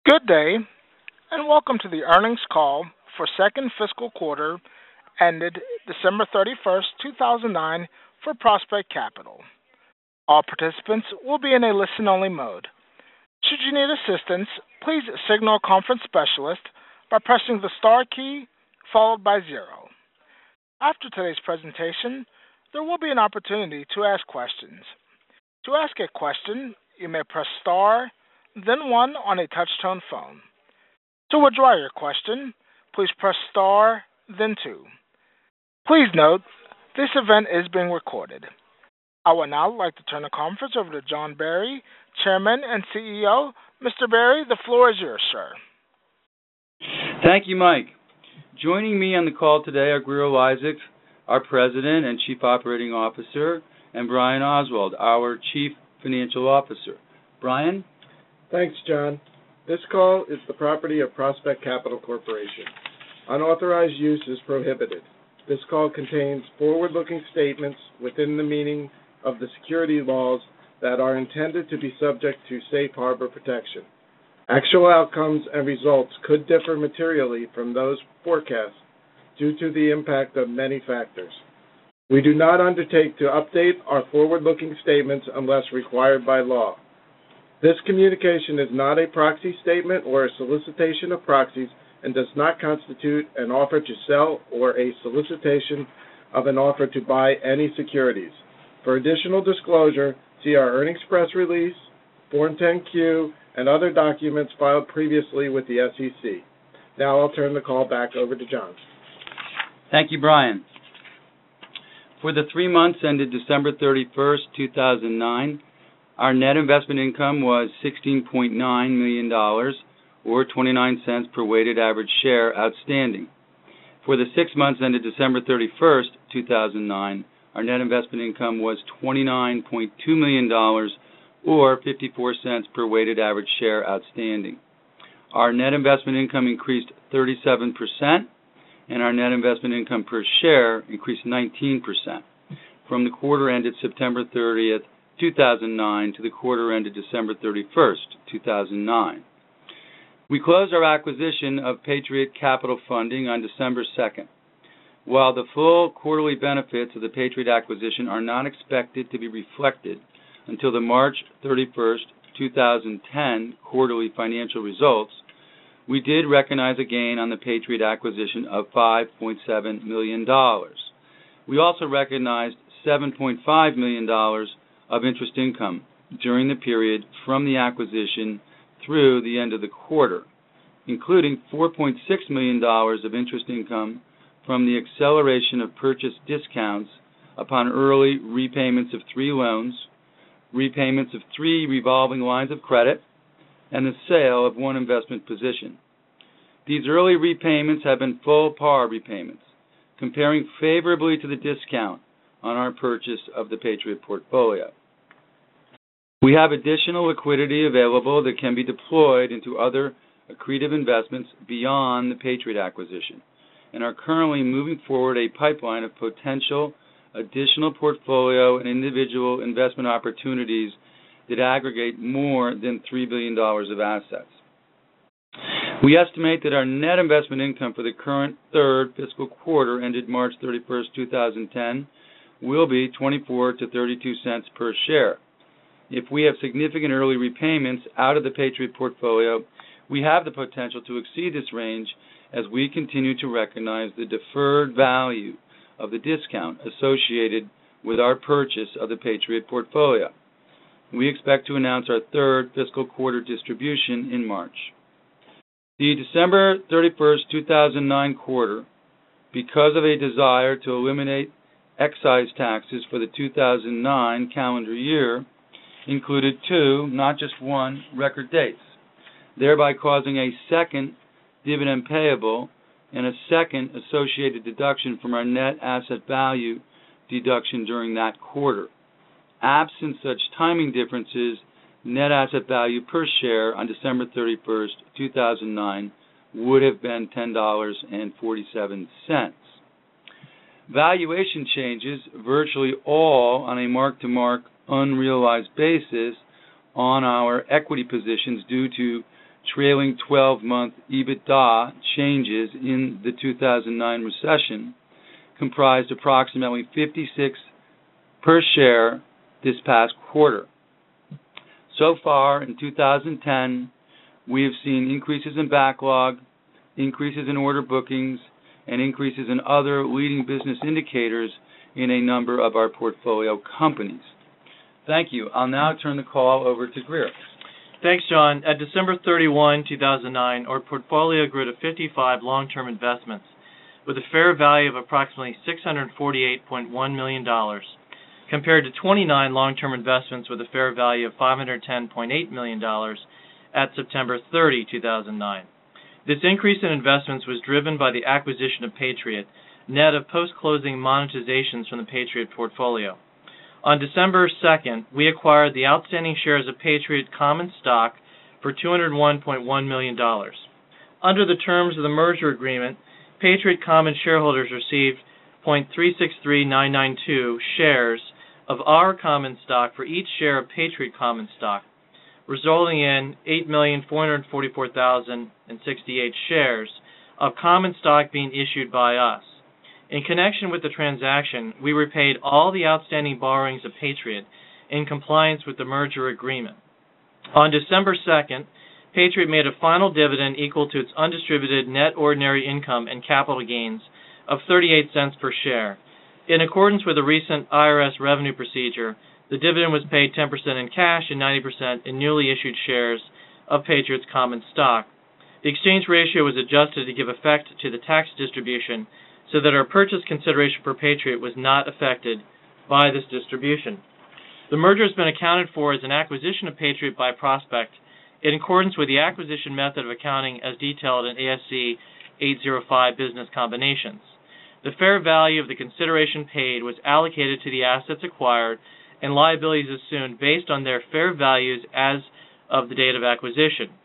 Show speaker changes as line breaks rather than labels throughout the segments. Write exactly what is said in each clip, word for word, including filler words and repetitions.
Good day, and welcome to the earnings call for second fiscal quarter ended December thirty-first, two thousand nine for Prospect Capital. All participants will be in a listen-only mode. Should you need assistance, please signal a conference specialist by pressing the star key followed by zero. After today's presentation, there will be an opportunity to ask questions. To ask a question, you may press star, then one on a touch-tone phone. To withdraw your question, please press star, then two. Please note, this event is being recorded. I would now like to turn the conference over to John Barry, Chairman and C E O. Mister Barry, the floor is yours, sir.
Thank you, Mike. Joining me on the call today are Grier Eliasek, our President and Chief Operating Officer, and Brian Oswald, our Chief Financial Officer. Brian?
Thanks, John. This call is the property of Prospect Capital Corporation. Unauthorized use is prohibited. This call contains forward-looking statements within the meaning of the securities laws that are intended to be subject to safe harbor protection. Actual outcomes and results could differ materially from those forecasts due to the impact of many factors. We do not undertake to update our forward-looking statements unless required by law. This communication is not a proxy statement or a solicitation of proxies and does not constitute an offer to sell or a solicitation of an offer to buy any securities. For additional disclosure, see our earnings press release, Form ten Q, and other documents filed previously with the S E C. Now I'll turn the call back over to John.
Thank you, Brian. For the three months ended December thirty-first, two thousand nine, our net investment income was sixteen point nine million dollars, or twenty-nine cents per weighted average share outstanding. For the six months ended December thirty-first, two thousand nine, our net investment income was twenty-nine point two million dollars, or fifty-four cents per weighted average share outstanding. Our net investment income increased thirty-seven percent, and our net investment income per share increased nineteen percent from the quarter ended September thirtieth, two thousand nine to the quarter ended December thirty-first, two thousand nine. We closed our acquisition of Patriot Capital Funding on December second. While the full quarterly benefits of the Patriot acquisition are not expected to be reflected until the March thirty-first, two thousand ten quarterly financial results, we did recognize a gain on the Patriot acquisition of five point seven million dollars. We also recognized seven point five million dollars of interest income during the period from the acquisition through the end of the quarter, including four point six million dollars of interest income from the acceleration of purchase discounts upon early repayments of three loans, repayments of three revolving lines of credit, and the sale of one investment position. These early repayments have been full par repayments, comparing favorably to the discount on our purchase of the Patriot portfolio. We have additional liquidity available that can be deployed into other accretive investments beyond the Patriot acquisition, and are currently moving forward a pipeline of potential additional portfolio and individual investment opportunities that aggregate more than three billion dollars of assets. We estimate that our net investment income for the current third fiscal quarter ended March thirty-first, two thousand ten will be twenty-four to thirty-two cents per share. If we have significant early repayments out of the Patriot portfolio, we have the potential to exceed this range as we continue to recognize the deferred value of the discount associated with our purchase of the Patriot portfolio. We expect to announce our third fiscal quarter distribution in March. The December thirty-first, two thousand nine quarter, because of a desire to eliminate excise taxes for the two thousand nine calendar year, included two, not just one, record dates, thereby causing a second dividend payable and a second associated deduction from our net asset value deduction during that quarter. Absent such timing differences, net asset value per share on December thirty-first, two thousand nine would have been ten dollars and forty-seven cents. Valuation changes, virtually all on a mark-to-market unrealized basis on our equity positions due to trailing twelve-month EBITDA changes in the two thousand nine recession comprised approximately fifty-six per share this past quarter. So far in two thousand ten, we have seen increases in backlog, increases in order bookings, and increases in other leading business indicators in a number of our portfolio companies. Thank you. I'll now turn the call over to Grier.
Thanks, John. At December thirty-first, two thousand nine, our portfolio grew to fifty-five long-term investments with a fair value of approximately six hundred forty-eight point one million dollars, compared to twenty-nine long-term investments with a fair value of five hundred ten point eight million dollars at September thirtieth, two thousand nine. This increase in investments was driven by the acquisition of Patriot, net of post-closing monetizations from the Patriot portfolio. On December second, we acquired the outstanding shares of Patriot common stock for two hundred one point one million dollars. Under the terms of the merger agreement, Patriot common shareholders received zero point three six three nine nine two shares of our common stock for each share of Patriot common stock, resulting in eight million four hundred forty-four thousand sixty-eight shares of common stock being issued by us. In connection with the transaction, we repaid all the outstanding borrowings of Patriot in compliance with the merger agreement. On December second, Patriot made a final dividend equal to its undistributed net ordinary income and capital gains of thirty-eight cents per share. In accordance with a recent I R S revenue procedure, the dividend was paid ten percent in cash and ninety percent in newly issued shares of Patriot's common stock. The exchange ratio was adjusted to give effect to the tax distribution so that our purchase consideration for Patriot was not affected by this distribution. The merger has been accounted for as an acquisition of Patriot by Prospect in accordance with the acquisition method of accounting as detailed in A S C eight oh five Business Combinations. The fair value of the consideration paid was allocated to the assets acquired and liabilities assumed based on their fair values as of the date of acquisition.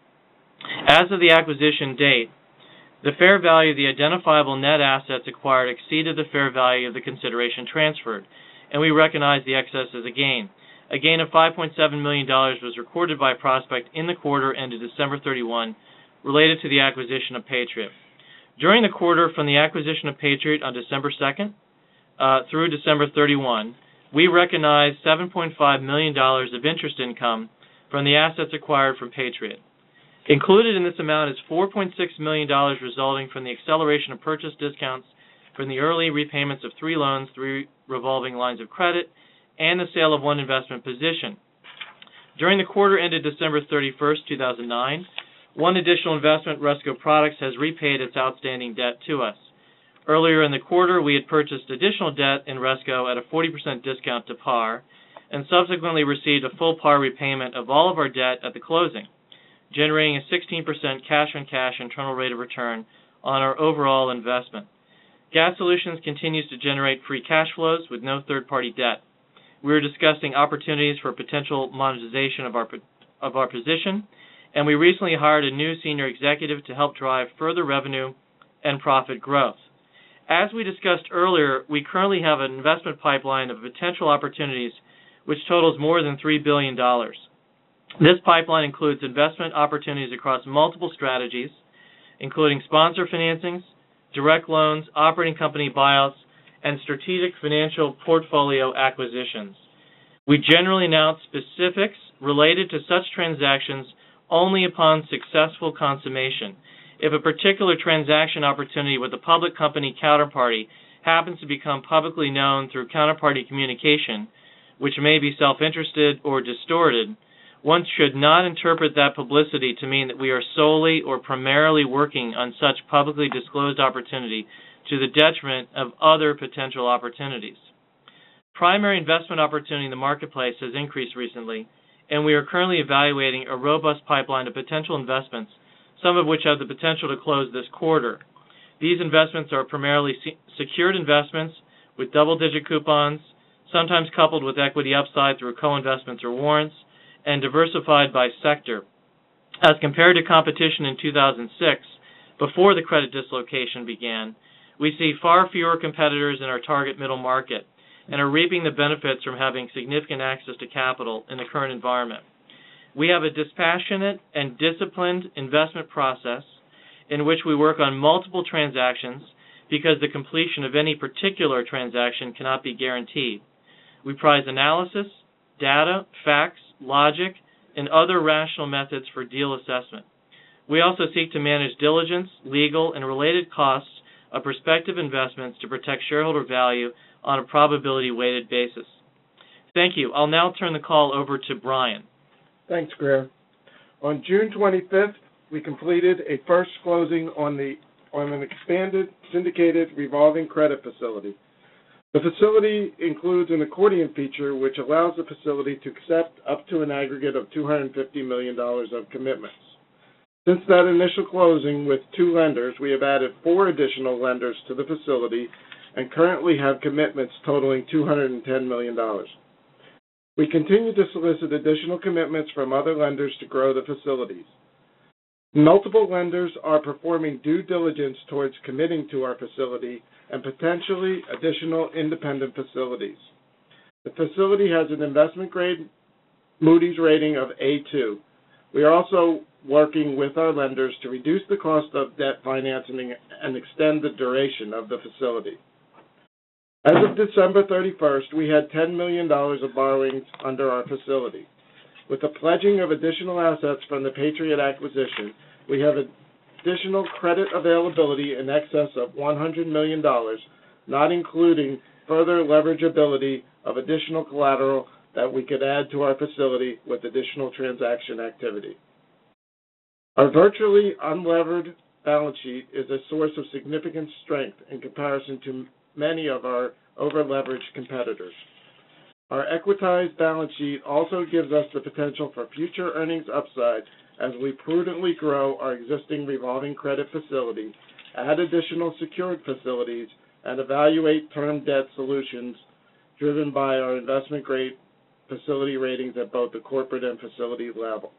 As of the acquisition date, the fair value of the identifiable net assets acquired exceeded the fair value of the consideration transferred, and we recognize the excess as a gain. A gain of five point seven million dollars was recorded by Prospect in the quarter ended December thirty-first related to the acquisition of Patriot. During the quarter from the acquisition of Patriot on December second uh, through December thirty-first, we recognized seven point five million dollars of interest income from the assets acquired from Patriot. Included in this amount is four point six million dollars resulting from the acceleration of purchase discounts from the early repayments of three loans, three revolving lines of credit, and the sale of one investment position. During the quarter ended December thirty-first, two thousand nine, one additional investment, Resco Products, has repaid its outstanding debt to us. Earlier in the quarter, we had purchased additional debt in Resco at a forty percent discount to par, and subsequently received a full par repayment of all of our debt at the closing, generating a sixteen percent cash-on-cash internal rate of return on our overall investment. Gas Solutions continues to generate free cash flows with no third-party debt. We are discussing opportunities for potential monetization of our of our position, and we recently hired a new senior executive to help drive further revenue and profit growth. As we discussed earlier, we currently have an investment pipeline of potential opportunities which totals more than three billion dollars. This pipeline includes investment opportunities across multiple strategies, including sponsor financings, direct loans, operating company buyouts, and strategic financial portfolio acquisitions. We generally announce specifics related to such transactions only upon successful consummation. If a particular transaction opportunity with a public company counterparty happens to become publicly known through counterparty communication, which may be self-interested or distorted, one should not interpret that publicity to mean that we are solely or primarily working on such publicly disclosed opportunity to the detriment of other potential opportunities. Primary investment opportunity in the marketplace has increased recently, and we are currently evaluating a robust pipeline of potential investments, some of which have the potential to close this quarter. These investments are primarily se- secured investments with double-digit coupons, sometimes coupled with equity upside through co-investments or warrants, and diversified by sector. As compared to competition in two thousand six, before the credit dislocation began, we see far fewer competitors in our target middle market and are reaping the benefits from having significant access to capital in the current environment. We have a dispassionate and disciplined investment process in which we work on multiple transactions because the completion of any particular transaction cannot be guaranteed. We prize analysis, data, facts, logic, and other rational methods for deal assessment. We also seek to manage diligence, legal, and related costs of prospective investments to protect shareholder value on a probability-weighted basis. Thank you. I'll now turn the call over to Brian.
Thanks, Greer. On June twenty-fifth, we completed a first closing on the on an expanded syndicated revolving credit facility. The facility includes an accordion feature which allows the facility to accept up to an aggregate of two hundred fifty million dollars of commitments. Since that initial closing with two lenders, we have added four additional lenders to the facility and currently have commitments totaling two hundred ten million dollars. We continue to solicit additional commitments from other lenders to grow the facilities. Multiple lenders are performing due diligence towards committing to our facility and potentially additional independent facilities. The facility has an investment-grade Moody's rating of A two. We are also working with our lenders to reduce the cost of debt financing and extend the duration of the facility. As of December thirty-first, we had ten million dollars of borrowings under our facility. With the pledging of additional assets from the Patriot acquisition, we have additional credit availability in excess of one hundred million dollars, not including further leverageability of additional collateral that we could add to our facility with additional transaction activity. Our virtually unlevered balance sheet is a source of significant strength in comparison to many of our over-leveraged competitors. Our equitized balance sheet also gives us the potential for future earnings upside as we prudently grow our existing revolving credit facility, add additional secured facilities, and evaluate term debt solutions driven by our investment-grade facility ratings at both the corporate and facility level.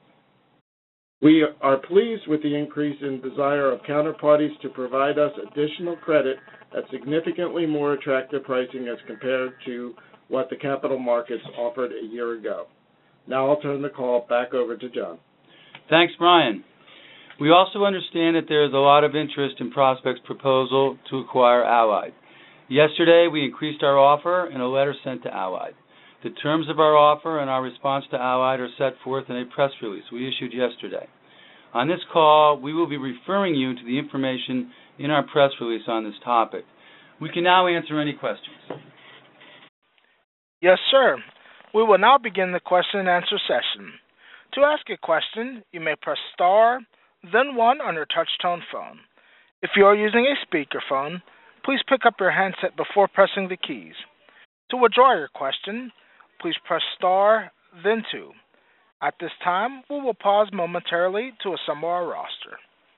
We are pleased with the increase in desire of counterparties to provide us additional credit at significantly more attractive pricing as compared to what the capital markets offered a year ago. Now I'll turn the call back over to John.
Thanks, Brian. We also understand that there is a lot of interest in Prospect's proposal to acquire Allied. Yesterday, we increased our offer in a letter sent to Allied. The terms of our offer and our response to Allied are set forth in a press release we issued yesterday. On this call, we will be referring you to the information in our press release on this topic. We can now answer any questions.
Yes, sir. We will now begin the question and answer session. To ask a question, you may press star, then one on your touch-tone phone. If you are using a speakerphone, please pick up your handset before pressing the keys. To withdraw your question, please press star, then two. At this time, we will pause momentarily to assemble our roster.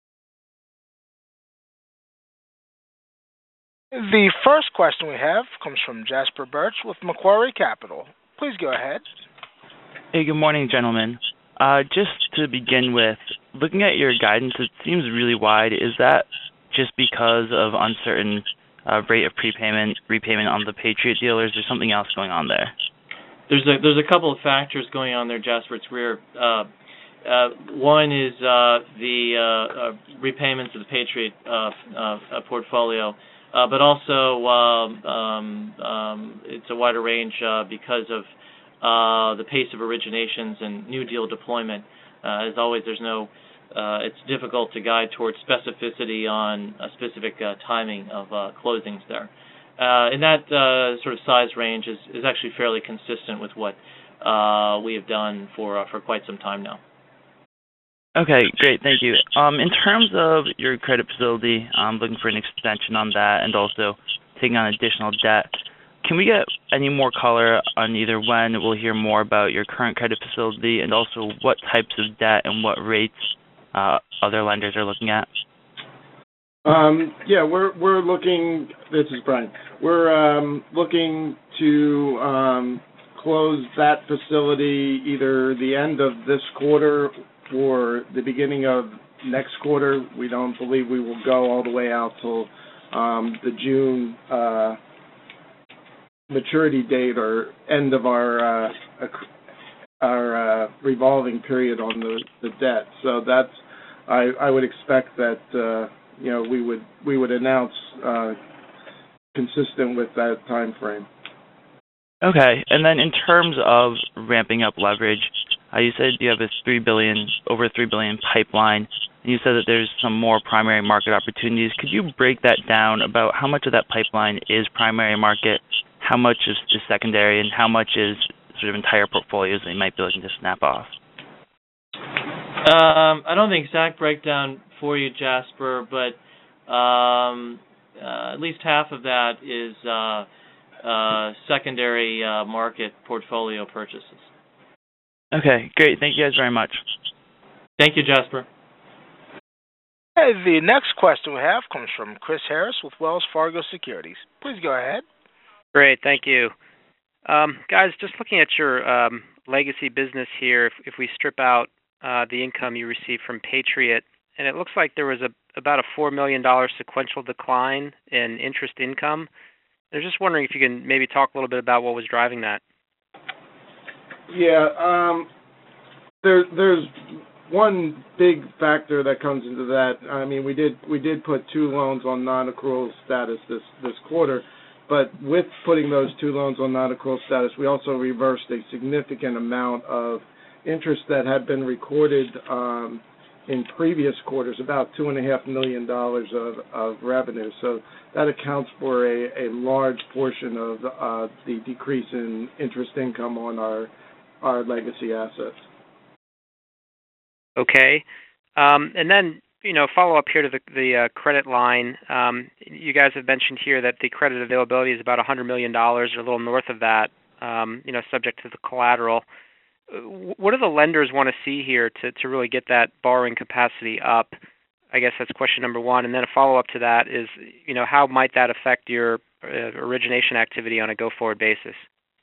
The first question we have comes from Jasper Birch with Macquarie Capital. Please go ahead.
Hey, good morning, gentlemen. Uh, just to begin with, looking at your guidance, it seems really wide. Is that just because of uncertain uh, rate of prepayment, repayment on the Patriot deal, or is there something else going on there?
There's a there's a couple of factors going on there, Jasper. It's weird. Uh, uh, one is uh, the uh, uh, repayments of the Patriot uh, uh, portfolio, uh, but also um, um, um, it's a wider range uh, because of uh, the pace of originations and new deal deployment. Uh, as always, there's no. Uh, it's difficult to guide towards specificity on a specific uh, timing of uh, closings there. Uh, and that uh, sort of size range is, is actually fairly consistent with what uh, we have done for uh, for quite some time now.
Okay, great, thank you. Um, in terms of your credit facility, I'm looking for an extension on that and also taking on additional debt. Can we get any more color on either when we'll hear more about your current credit facility and also what types of debt and what rates uh, other lenders are looking at?
Um, yeah, we're we're looking. This is Brian. We're um, looking to um, close that facility either the end of this quarter or the beginning of next quarter. We don't believe we will go all the way out till um, the June uh, maturity date or end of our uh, our uh, revolving period on the, the debt. So that's I, I would expect that uh, you know we would we would announce uh, consistent with that time frame.
Okay, and then in terms of ramping up leverage, uh, you said you have a three billion over three billion pipeline. And you said that there's some more primary market opportunities. Could you break that down about how much of that pipeline is primary market, how much is, is secondary, and how much is sort of entire portfolios that you might be looking to snap off?
Um, I don't have the exact breakdown for you, Jasper, but um, uh, at least half of that is uh, uh, secondary uh, market portfolio purchases.
Okay, great. Thank you guys very much.
Thank you, Jasper.
Hey, the next question we have comes from Chris Harris with Wells Fargo Securities. Please go ahead.
Great, thank you. Um, guys, just looking at your um, legacy business here, if, if we strip out uh, the income you received from Patriot, and it looks like there was a about a four million dollars sequential decline in interest income. I was just wondering if you can maybe talk a little bit about what was driving that.
Yeah, um, there, there's one big factor that comes into that. I mean, we did we did put two loans on non-accrual status this, this quarter, but with putting those two loans on non-accrual status, we also reversed a significant amount of interest that had been recorded um, in previous quarters, about two and a half million dollars of, of revenue. So that accounts for a, a large portion of uh, the decrease in interest income on our our legacy assets.
Okay, um, and then you know follow up here to the the uh, credit line. Um, you guys have mentioned here that the credit availability is about one hundred million dollars, or a little north of that. Um, you know, subject to the collateral. What do the lenders want to see here to, to really get that borrowing capacity up? I guess that's question number one. And then a follow-up to that is, you know, how might that affect your uh, origination activity on a go-forward basis?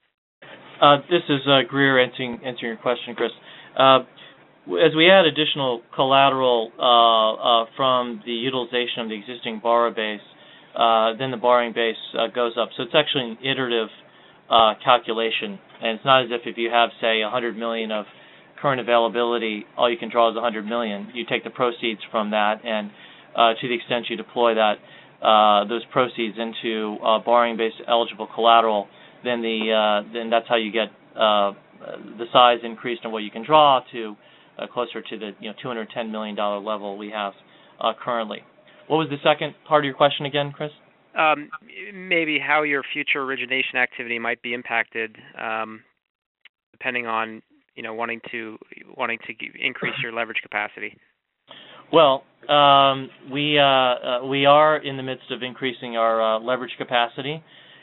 Uh, this is uh, Greer answering, answering your question, Chris. Uh, as we add additional collateral uh, uh, from the utilization of the existing borrower base, uh, then the borrowing base uh, goes up. So it's actually an iterative uh, calculation. And it's not as if if you have, say, one hundred million dollars of current availability, all you can draw is one hundred million dollars. You take the proceeds from that, and uh, to the extent you deploy that, uh, those proceeds into uh, borrowing-based eligible collateral, then the uh, then that's how you get uh, the size increased in what you can draw to uh, closer to the you know two hundred ten million dollars level we have uh, currently. What was the second part of your question again, Chris?
Um, maybe how your future origination activity might be impacted, um, depending on you know wanting to wanting to increase your leverage capacity.
Well, um, we uh, uh, we are in the midst of increasing our uh, leverage capacity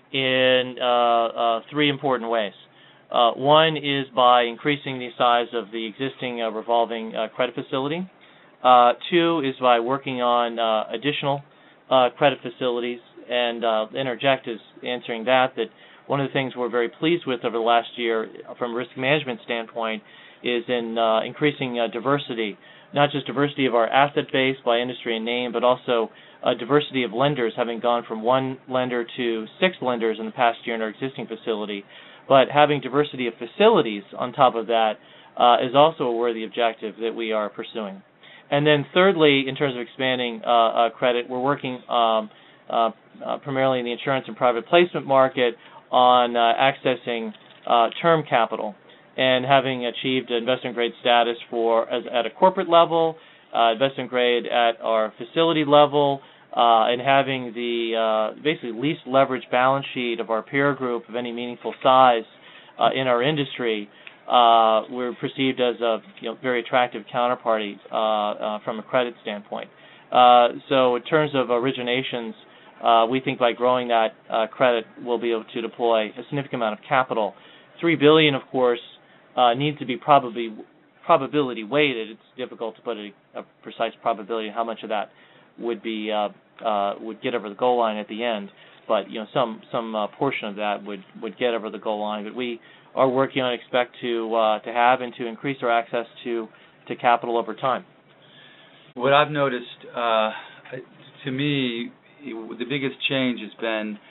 in uh, uh, three important ways. Uh, one is by increasing the size of the existing uh, revolving uh, credit facility. Uh, two is by working on uh, additional uh, credit facilities. And uh, Interject is answering that, that one of the things we're very pleased with over the last year from a risk management standpoint is in uh, increasing uh, diversity, not just diversity of our asset base by industry and name, but also uh, diversity of lenders, having gone from one lender to six lenders in the past year in our existing facility. But having diversity of facilities on top of that uh, is also a worthy objective that we are pursuing. And then thirdly, in terms of expanding uh, uh, credit, we're working um, Uh, uh, primarily in the insurance and private placement market on uh, accessing uh, term capital, and having achieved investment grade status for as at a corporate level, uh, investment grade at our facility level, uh, and having the uh, basically least leveraged balance sheet of our peer group of any meaningful size uh, in our industry, uh, we're perceived as a you know, very attractive counterparty uh, uh, from a credit standpoint. Uh, so in terms of originations, Uh, we think by growing that uh, credit, we'll be able to deploy a significant amount of capital. Three billion dollars, of course, uh, needs to be probably probability weighted. It's difficult to put a, a precise probability how much of that would be uh, uh, would get over the goal line at the end. But you know, some some uh, portion of that would, would get over the goal line. But we are working on expect to uh, to have and to increase our access to to capital over time.
What I've noticed, uh, to me, the biggest change has been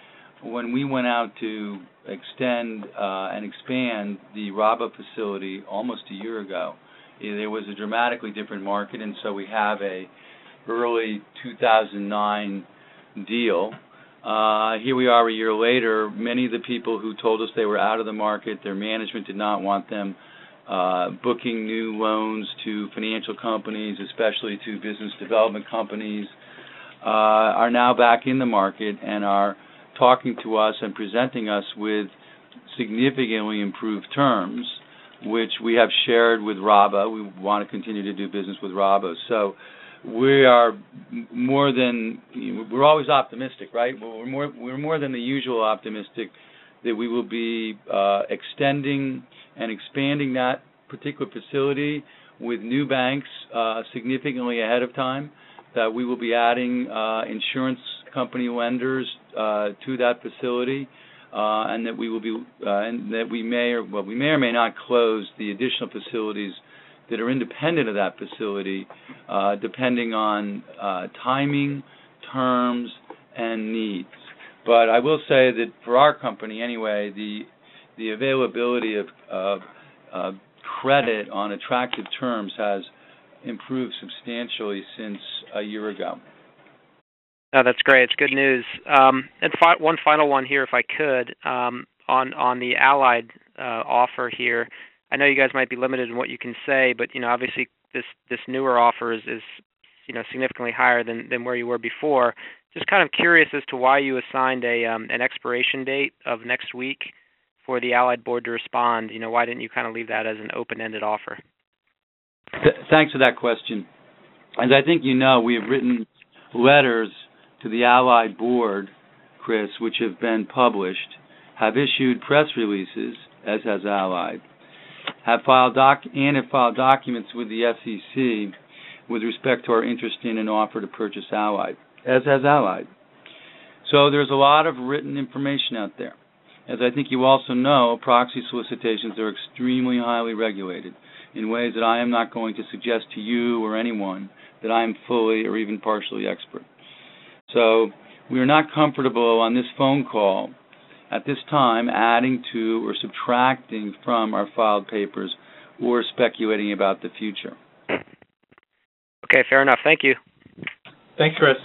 when we went out to extend uh, and expand the RABA facility almost a year ago, there was a dramatically different market, and so we have a early two thousand nine deal. Uh, here we are a year later. Many of the people who told us they were out of the market, their management did not want them uh, booking new loans to financial companies, especially to business development companies, uh, are now back in the market and are talking to us and presenting us with significantly improved terms, which we have shared with RABA. We want to continue to do business with RABA. So we are more than, we're always optimistic, right? We're more, we're more than the usual optimistic that we will be uh, extending and expanding that particular facility with new banks uh, significantly ahead of time, that we will be adding uh, insurance company lenders uh, to that facility, uh, and that we will be, uh, and that we may or, well, we may or may not close the additional facilities that are independent of that facility, uh, depending on uh, timing, terms, and needs. But I will say that for our company, anyway, the the availability of uh, uh, credit on attractive terms has improved substantially since a year ago.
Oh, that's great. It's good news. Um, and fi- one final one here, if I could, um, on on the Allied uh, offer here. I know you guys might be limited in what you can say, but you know, obviously this this newer offer is, is you know significantly higher than, than where you were before. Just kind of curious as to why you assigned a um, an expiration date of next week for the Allied board to respond. You know, why didn't you kind of leave that as an open-ended offer?
Th- thanks for that question. As I think you know, we have written letters to the Allied board, Chris, which have been published, have issued press releases, as has Allied, have filed doc and have filed documents with the S E C with respect to our interest in an offer to purchase Allied, as has Allied. So there's a lot of written information out there. As I think you also know, proxy solicitations are extremely highly regulated in ways that I am not going to suggest to you or anyone that I am fully or even partially expert. So we are not comfortable on this phone call at this time adding to or subtracting from our filed papers or speculating about the future.
Okay, fair enough. Thank you.
Thanks, Chris.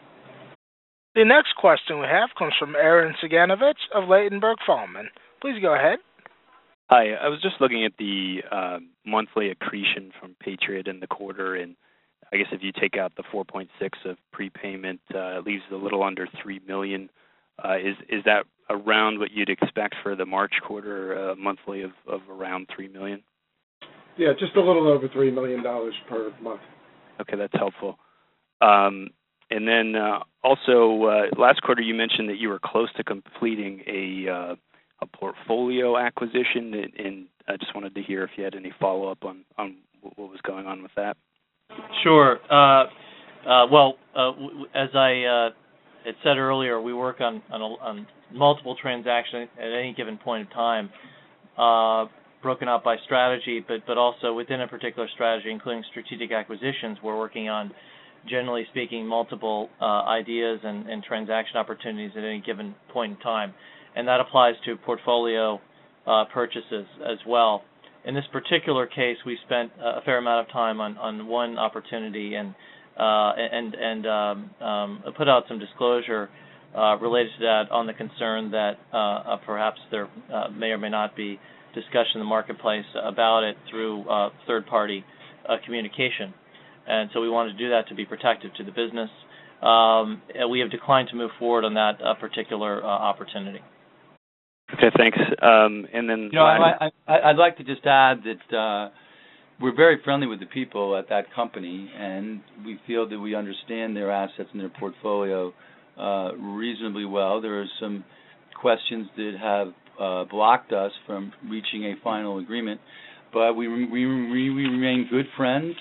The next question we have comes from Aaron Saganovich of Ladenburg Thalmann. Please go ahead.
Hi, I was just looking at the uh, monthly accretion from Patriot in the quarter, and I guess if you take out the four point six of prepayment, uh, it leaves a little under three million dollars. Uh, is is that around what you'd expect for the March quarter, uh, monthly of, of around three million dollars?
Yeah, just a little over three million dollars per month.
Okay, that's helpful. Um, and then uh, also, uh, last quarter you mentioned that you were close to completing a uh, a portfolio acquisition, and, and I just wanted to hear if you had any follow-up on, on what was going on with that.
Sure. Uh, uh, well, uh, w- as I uh, had said earlier, we work on, on, a, on multiple transactions at any given point in time, uh, broken up by strategy, but, but also within a particular strategy, including strategic acquisitions. We're working on, generally speaking, multiple uh, ideas and, and transaction opportunities at any given point in time. And that applies to portfolio uh, purchases as well. In this particular case, we spent a fair amount of time on, on one opportunity and uh, and and um, um, put out some disclosure uh, related to that on the concern that uh, uh, perhaps there uh, may or may not be discussion in the marketplace about it through uh, third-party uh, communication. And so we wanted to do that to be protective to the business. Um, and we have declined to move forward on that uh, particular uh, opportunity.
Okay, thanks. Um, and then,
you know, I, I, I'd like to just add that uh, we're very friendly with the people at that company, and we feel that we understand their assets and their portfolio uh, reasonably well. There are some questions that have uh, blocked us from reaching a final agreement, but we, we, we remain good friends,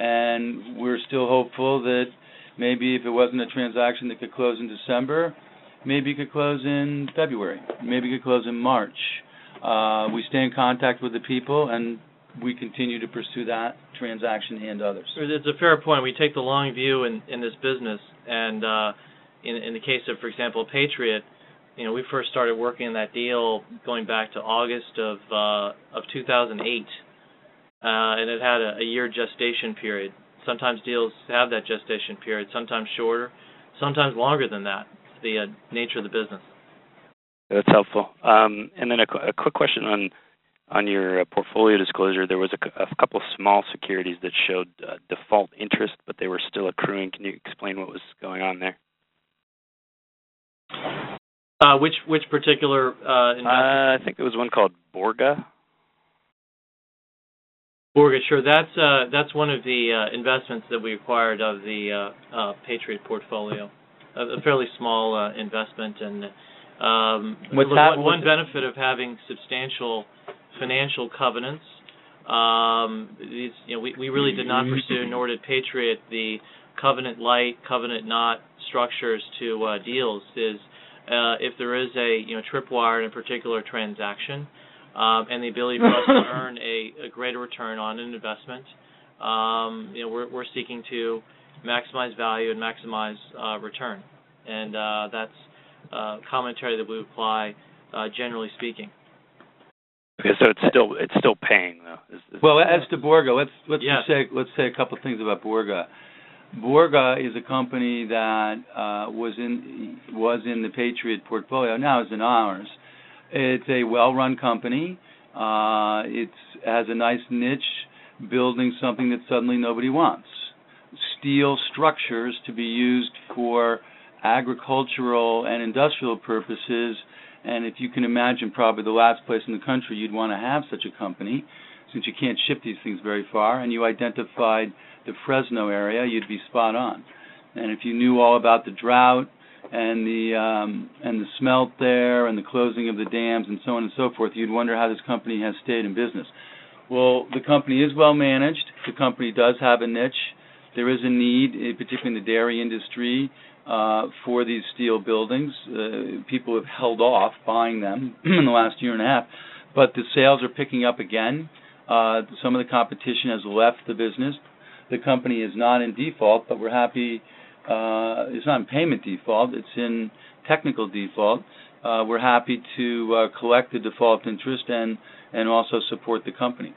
and we're still hopeful that maybe if it wasn't a transaction that could close in December, maybe it could close in February. Maybe it could close in March. Uh, we stay in contact with the people, and we continue to pursue that transaction and others.
It's a fair point. We take the long view in, in this business, and uh, in, in the case of, for example, Patriot, you know, we first started working on that deal going back to August of uh, of two thousand eight, uh, and it had a, a year gestation period. Sometimes deals have that gestation period, sometimes shorter, sometimes longer than that. It's the uh, nature of the business.
That's helpful. Um, and then a, a quick question on on your uh, portfolio disclosure. There was a, a couple of small securities that showed uh, default interest, but they were still accruing. Can you explain what was going on there?
Uh, which which particular uh, investment?
Uh, I think there was one called Borga.
Borga, sure. That's uh, that's one of the uh, investments that we acquired of the uh, uh, Patriot portfolio. A, a fairly small uh, investment, and um,
What's
look,
that?
one, one benefit of having substantial financial covenants. Um, these, you know, we, we really did not pursue, nor did Patriot, the covenant light, covenant not structures to uh, deals. Is uh, if there is a you know tripwire in a particular transaction, um, and the ability for us to earn a, a greater return on an investment, um, you know, we're we're seeking to maximize value and maximize uh, return, and uh, that's uh, commentary that we apply, uh, generally speaking.
Okay, so it's still it's still paying though. Is, is
Well, as to Borga, let's let's
Yes.
say let's say a couple of things about Borga. Borga is a company that uh, was in was in the Patriot portfolio. Now is in ours. It's a well-run company. Uh, it has a nice niche, building something that suddenly nobody wants. Steel structures to be used for agricultural and industrial purposes. And if you can imagine, probably the last place in the country you'd want to have such a company, since you can't ship these things very far, and you identified the Fresno area, you'd be spot on. And if you knew all about the drought and the um, and the smelt there and the closing of the dams and so on and so forth, you'd wonder how this company has stayed in business. Well, the company is well managed. The company does have a niche. There is a need, particularly in the dairy industry, uh, for these steel buildings. Uh, people have held off buying them in the last year and a half, but the sales are picking up again. Uh, some of the competition has left the business. The company is not in default, but we're happy. Uh, it's not in payment default. It's in technical default. Uh, we're happy to uh, collect the default interest and, and also support the company.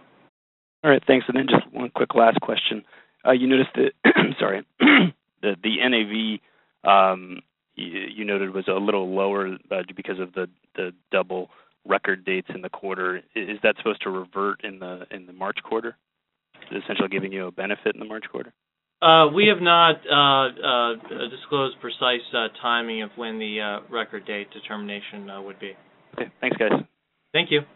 All right, thanks. And then just one quick last question. Uh, you noticed that, sorry, the, the N A V um, you, you noted was a little lower uh, because of the, the double record dates in the quarter. Is that supposed to revert in the in the March quarter? Is it essentially giving you a benefit in the March quarter?
Uh, we have not uh, uh, disclosed precise uh, timing of when the uh, record date determination uh, would be.
Okay, thanks, guys.
Thank you.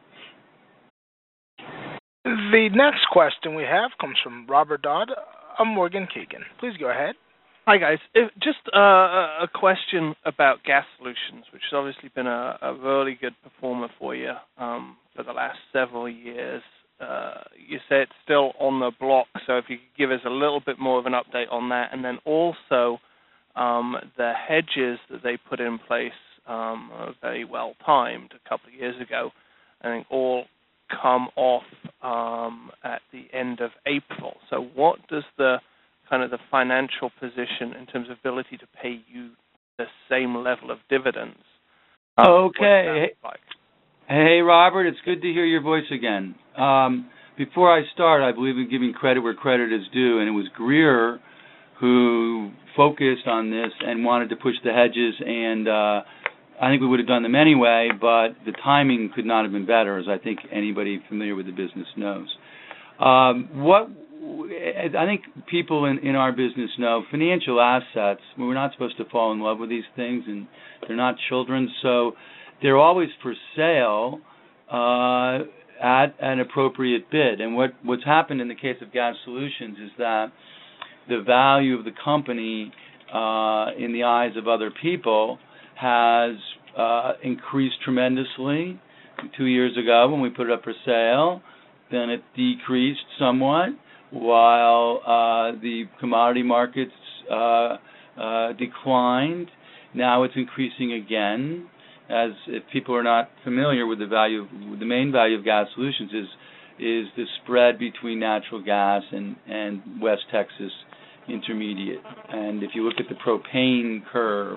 The next question we have comes from Robert Dodd of Morgan Keegan. Please go ahead.
Hi, guys. If, just uh, a question about Gas Solutions, which has obviously been a, a really good performer for you um, for the last several years. Uh, you say it's still on the block, so if you could give us a little bit more of an update on that. And then also um, the hedges that they put in place um, are very well timed a couple of years ago. I think all come off um, at the end of April. So what does the kind of the financial position in terms of ability to pay you the same level of dividends?
Okay.
Like?
Hey, Robert, it's good to hear your voice again. Um, before I start, I believe in giving credit where credit is due, and it was Greer who focused on this and wanted to push the hedges, and uh, I think we would have done them anyway, but the timing could not have been better, as I think anybody familiar with the business knows. Um, what I think people in, in our business know, financial assets, we're not supposed to fall in love with these things, and they're not children, so they're always for sale uh, at an appropriate bid. And what, what's happened in the case of Gas Solutions is that the value of the company uh, in the eyes of other people has uh, increased tremendously. Two years ago when we put it up for sale, then it decreased somewhat while uh, the commodity markets uh, uh, declined. Now it's increasing again. As if people are not familiar with the value, the main value of Gas Solutions is is the spread between natural gas and, and West Texas Intermediate. And if you look at the propane curve,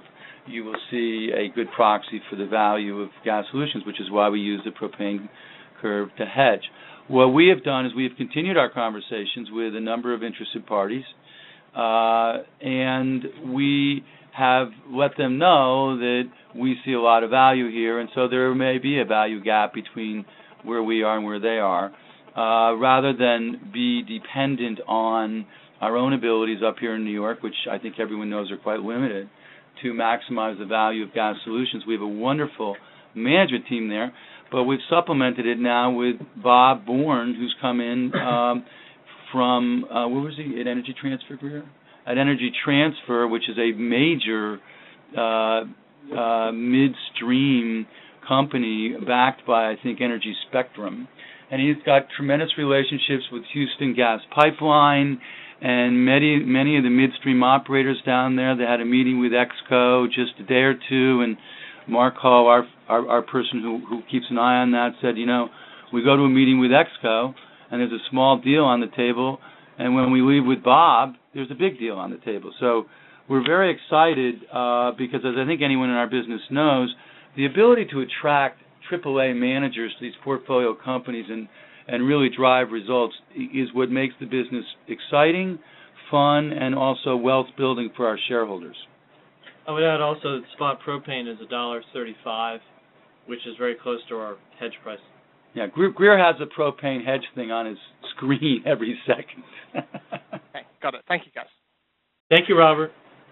you will see a good proxy for the value of Gas Solutions, which is why we use the propane curve to hedge. What we have done is we have continued our conversations with a number of interested parties, uh, and we have let them know that we see a lot of value here, and so there may be a value gap between where we are and where they are, uh, rather than be dependent on our own abilities up here in New York, which I think everyone knows are quite limited, to maximize the value of Gas Solutions. We have a wonderful management team there, but we've supplemented it now with Bob Bourne, who's come in um, from, uh, where was he, at Energy Transfer, Greer? At Energy Transfer, which is a major uh, uh, midstream company backed by, I think, Energy Spectrum. And he's got tremendous relationships with Houston Gas Pipeline and many many of the midstream operators down there. They had a meeting with Exco just a day or two, and Mark Hall, our, our, our person who, who keeps an eye on that, said, you know, we go to a meeting with Exco, and there's a small deal on the table, and when we leave with Bob, there's a big deal on the table. So we're very excited uh, because, as I think anyone in our business knows, the ability to attract triple A managers to these portfolio companies and, and really drive results is what makes the business exciting, fun, and also wealth-building for our shareholders.
I would add also that spot propane is one dollar thirty-five, which is very close to our hedge price.
Yeah, Greer has a propane hedge thing on his screen every second.
Okay, got it. Thank you, guys.
Thank you, Robert.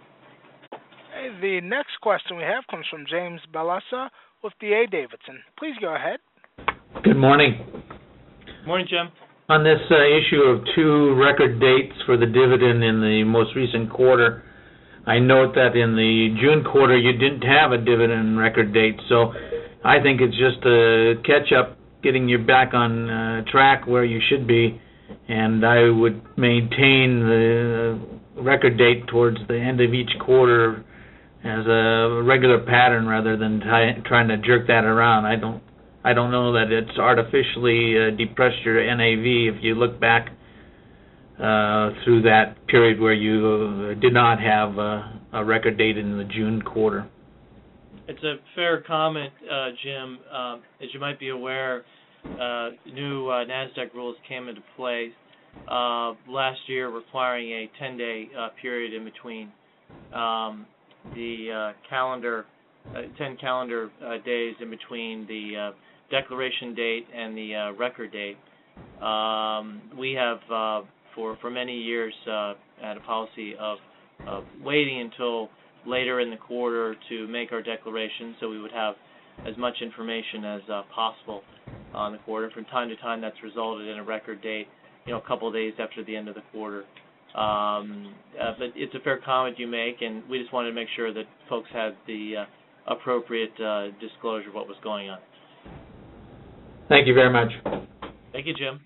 Hey, the next question we have comes from James Balassa with D A Davidson. Please go ahead.
Good morning.
Morning, Jim.
On this uh, issue of two record dates for the dividend in the most recent quarter, I note that in the June quarter you didn't have a dividend record date, so I think it's just a catch-up, getting you back on uh, track where you should be, and I would maintain the record date towards the end of each quarter as a regular pattern rather than t- trying to jerk that around. I don't I don't know that it's artificially uh, depressed your N A V if you look back uh, through that period where you uh, did not have uh, a record date in the June quarter.
It's a fair comment, uh, Jim. Um, as you might be aware, uh, new uh, NASDAQ rules came into play uh, last year requiring a ten-day uh, period in between um, the uh, calendar, uh, ten calendar uh, days in between the uh, declaration date and the uh, record date. Um, we have, uh, for, for many years, uh, had a policy of, of waiting until later in the quarter to make our declaration, so we would have as much information as uh, possible on the quarter. From time to time, that's resulted in a record date, you know, a couple of days after the end of the quarter. Um, uh, but it's a fair comment you make, and we just wanted to make sure that folks had the uh, appropriate uh, disclosure of what was going on.
Thank you very much.
Thank you, Jim.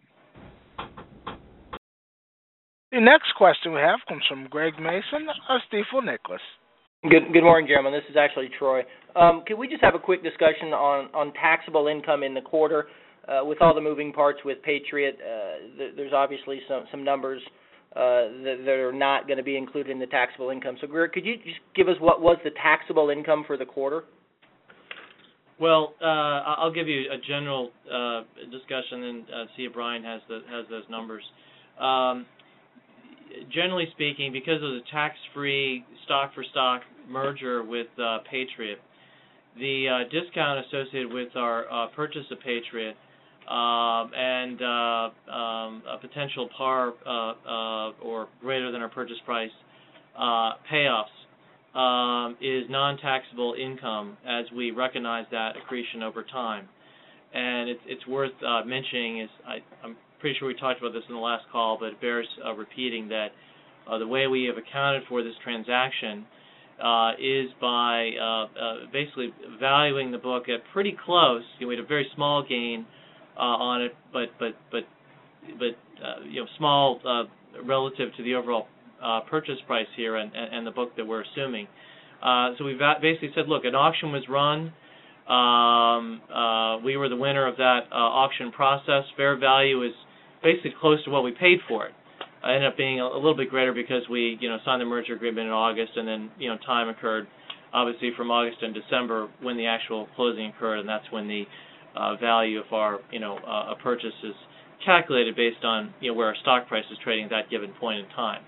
The next question we have comes from Greg Mason of Stifel Nicolaus.
Good, good morning, gentlemen. This is actually Troy. Um, could we just have a quick discussion on, on taxable income in the quarter? Uh, with all the moving parts with Patriot, uh, th- there's obviously some, some numbers uh, that, that are not going to be included in the taxable income. So, Greer, could you just give us what was the taxable income for the quarter?
Well, uh, I'll give you a general uh, discussion and uh, see if Brian has the, has those numbers. Um, generally speaking, because of the tax-free stock-for-stock merger with uh, Patriot, the uh, discount associated with our uh, purchase of Patriot uh, and uh, um, a potential par uh, uh, or greater than our purchase price uh, payoffs um, is non-taxable income, as we recognize that accretion over time. And it's, it's worth uh, mentioning, is I, I'm pretty sure we talked about this in the last call, but it bears uh, repeating that uh, the way we have accounted for this transaction uh, is by uh, uh, basically valuing the book at pretty close. You know, we had a very small gain uh, on it, but but but but uh, you know, small uh, relative to the overall uh, purchase price here and, and, and the book that we're assuming. Uh, so we va- basically said, look, an auction was run. Um, uh, we were the winner of that uh, auction process. Fair value is basically close to what we paid for it. It ended up being a, a little bit greater because we, you know, signed the merger agreement in August, and then, you know, time occurred obviously from August and December when the actual closing occurred, and that's when the uh, value of our, you know, uh, purchase is calculated based on, you know, where our stock price is trading at that given point in time.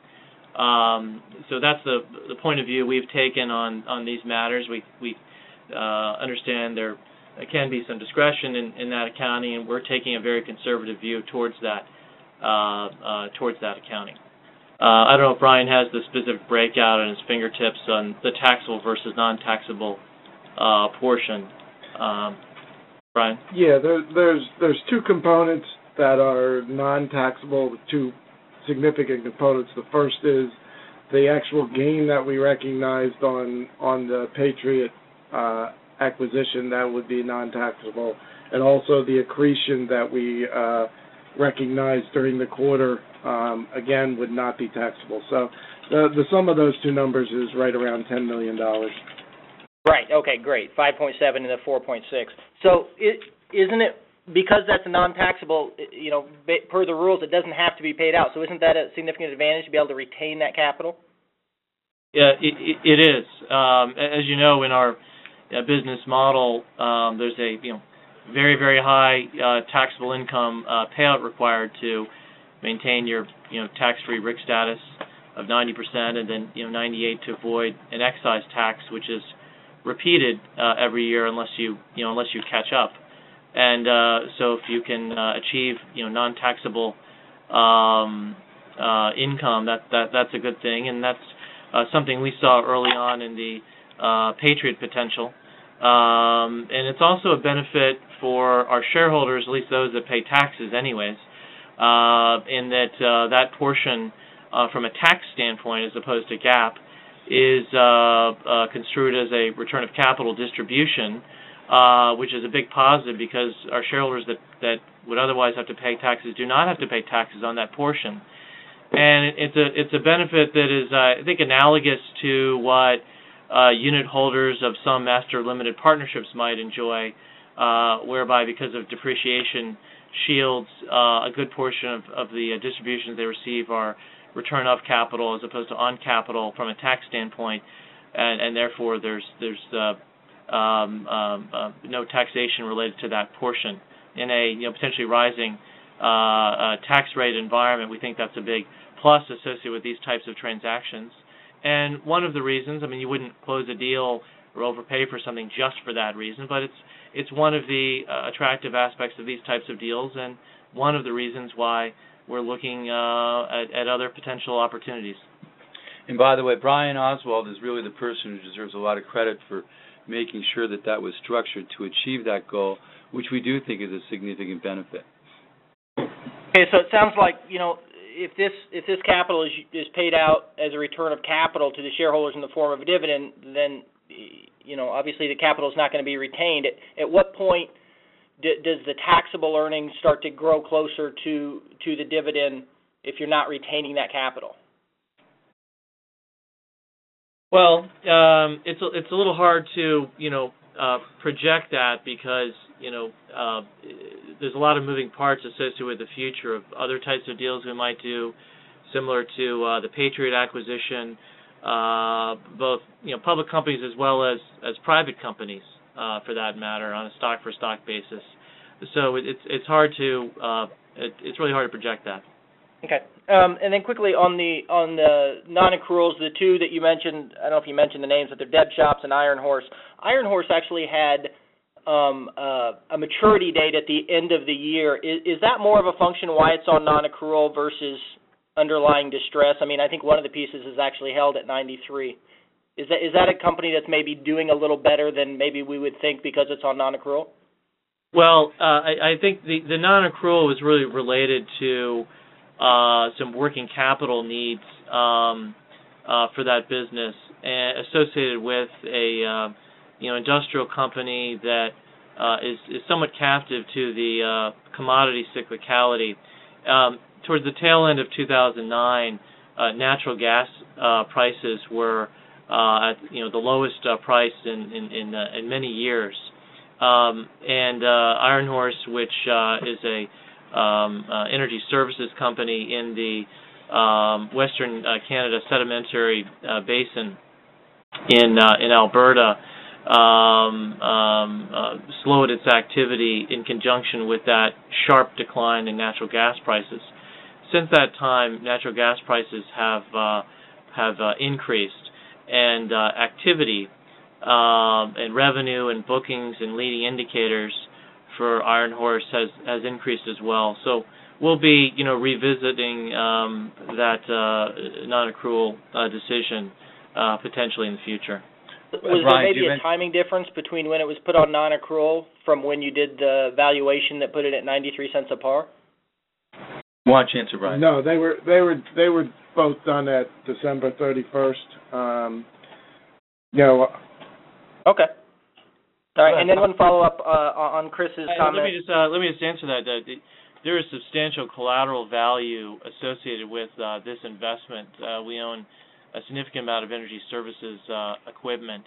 Um, so that's the the point of view we've taken on, on these matters. We we uh, understand there can be some discretion in, in that accounting, and we're taking a very conservative view towards that uh, uh, towards that accounting. Uh, I don't know if Brian has the specific breakout on his fingertips on the taxable versus non-taxable uh, portion. Um, Brian?
Yeah, there, there's there's two components that are non-taxable, two significant components. The first is the actual gain that we recognized on on the Patriot uh, acquisition. That would be non-taxable, and also the accretion that we uh, recognized during the quarter, um, again, would not be taxable. So the, the sum of those two numbers is right around ten million dollars.
Right, okay, great. five point seven and the four point six. So it, isn't it, because that's a non-taxable, you know, per the rules, it doesn't have to be paid out. So isn't that a significant advantage to be able to retain that capital?
Yeah, it, it is. Um, as you know, in our uh, business model, um, there's a, you know, very, very high uh, taxable income uh, payout required to maintain your, you know, tax-free R I C status of ninety percent, and then, you know, ninety-eight to avoid an excise tax, which is repeated uh, every year unless you, you know, unless you catch up. And uh, so if you can uh, achieve, you know, non-taxable um, uh, income, that, that that's a good thing, and that's uh, something we saw early on in the uh, Patriot potential. Um, and it's also a benefit for our shareholders, at least those that pay taxes anyways, uh, in that uh, that portion uh, from a tax standpoint as opposed to GAAP is uh, uh, construed as a return of capital distribution, uh, which is a big positive because our shareholders that, that would otherwise have to pay taxes do not have to pay taxes on that portion. And it's a it's a benefit that is, uh, I think, analogous to what Uh, unit holders of some master limited partnerships might enjoy, uh, whereby because of depreciation shields, uh, a good portion of, of the uh, distributions they receive are return of capital as opposed to on capital from a tax standpoint, and, and therefore there's there's uh, um, um, uh, no taxation related to that portion. In a, you know, potentially rising uh, uh, tax rate environment, we think that's a big plus associated with these types of transactions. And one of the reasons, I mean, you wouldn't close a deal or overpay for something just for that reason, but it's it's one of the uh, attractive aspects of these types of deals, and one of the reasons why we're looking uh, at, at other potential opportunities.
And by the way, Brian Oswald is really the person who deserves a lot of credit for making sure that that was structured to achieve that goal, which we do think is a significant benefit.
Okay, so it sounds like, you know, if this if this capital is is paid out as a return of capital to the shareholders in the form of a dividend, then, you know, obviously the capital is not going to be retained. At, at what point d does the taxable earnings start to grow closer to to the dividend if you're not retaining that capital?
Well, um, it's a, it's a little hard to, you know, uh, project that because, you know, uh, there's a lot of moving parts associated with the future of other types of deals we might do, similar to uh, the Patriot acquisition, uh, both, you know, public companies as well as, as private companies, uh, for that matter, on a stock-for-stock basis. So it, it's it's hard to uh, it, it's really hard to project that.
Okay, um, and then quickly on the on the non-accruals, the two that you mentioned, I don't know if you mentioned the names, but they're Deb Shops and Iron Horse. Iron Horse actually had um, uh, a maturity date at the end of the year. Is, is that more of a function why it's on non-accrual versus underlying distress? I mean, I think one of the pieces is actually held at ninety-three. Is that is that a company that's maybe doing a little better than maybe we would think because it's on non-accrual?
Well, uh, I, I think the, the non-accrual was really related to Uh, some working capital needs um, uh, for that business, and associated with a uh, you know industrial company that uh, is is somewhat captive to the uh, commodity cyclicality. Um, towards the tail end of two thousand nine, uh, natural gas uh, prices were uh, at you know the lowest uh, price in in in, uh, in many years, um, and uh, Iron Horse, which uh, is a Um, uh, energy services company in the um, Western uh, Canada sedimentary uh, basin, in uh, in Alberta um, um, uh, slowed its activity in conjunction with that sharp decline in natural gas prices. Since that time, natural gas prices have uh, have uh, increased, and uh, activity um, and revenue and bookings and leading indicators for Iron Horse has, has increased as well. So we'll be, you know, revisiting um, that uh, non-accrual uh, decision uh, potentially in the future.
Was
Brian,
there maybe
you
a timing difference between when it was put on non-accrual from when you did the valuation that put it at ninety-three cents a par?
Watch answer, Brian.
No, they were they were they were both done at December thirty-first. Um, you know.
Okay. All right, and then one follow-up uh, on Chris's
Uh,
comment.
Let me just uh, let me just answer that. Uh, the, there is substantial collateral value associated with uh, this investment. Uh, we own a significant amount of energy services uh, equipment,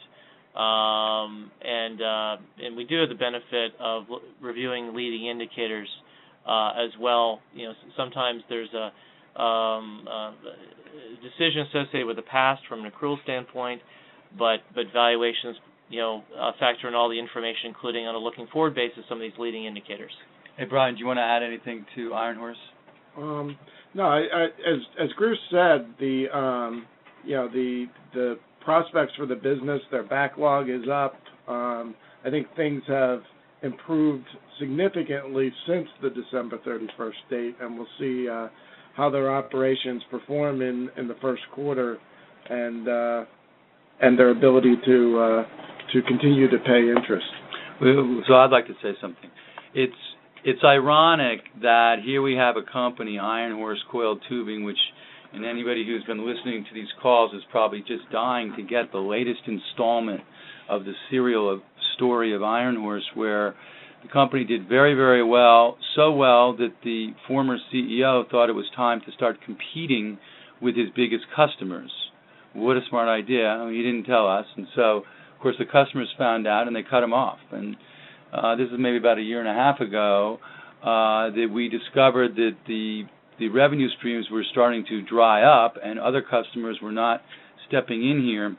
um, and uh, and we do have the benefit of l- reviewing leading indicators uh, as well. You know, sometimes there's a um, uh, decision associated with the past from an accrual standpoint, but but valuations, you know, uh, factor in all the information, including on a looking forward basis, some of these leading indicators.
Hey, Brian, do you want to add anything to Iron Horse?
Um, no, I, I, as as Bruce said, the um, you know the the prospects for the business, their backlog is up. Um, I think things have improved significantly since the December thirty-first date, and we'll see uh, how their operations perform in, in the first quarter, and uh, and their ability to uh, to continue to pay interest.
So I'd like to say something. It's it's ironic that here we have a company, Iron Horse Coiled Tubing, which, and anybody who's been listening to these calls is probably just dying to get the latest installment of the serial of story of Iron Horse, where the company did very, very well, so well that the former C E O thought it was time to start competing with his biggest customers. What a smart idea. I mean, he didn't tell us, and so, of course, the customers found out, and they cut him off. And uh, this is maybe about a year and a half ago uh, that we discovered that the the revenue streams were starting to dry up, and other customers were not stepping in here.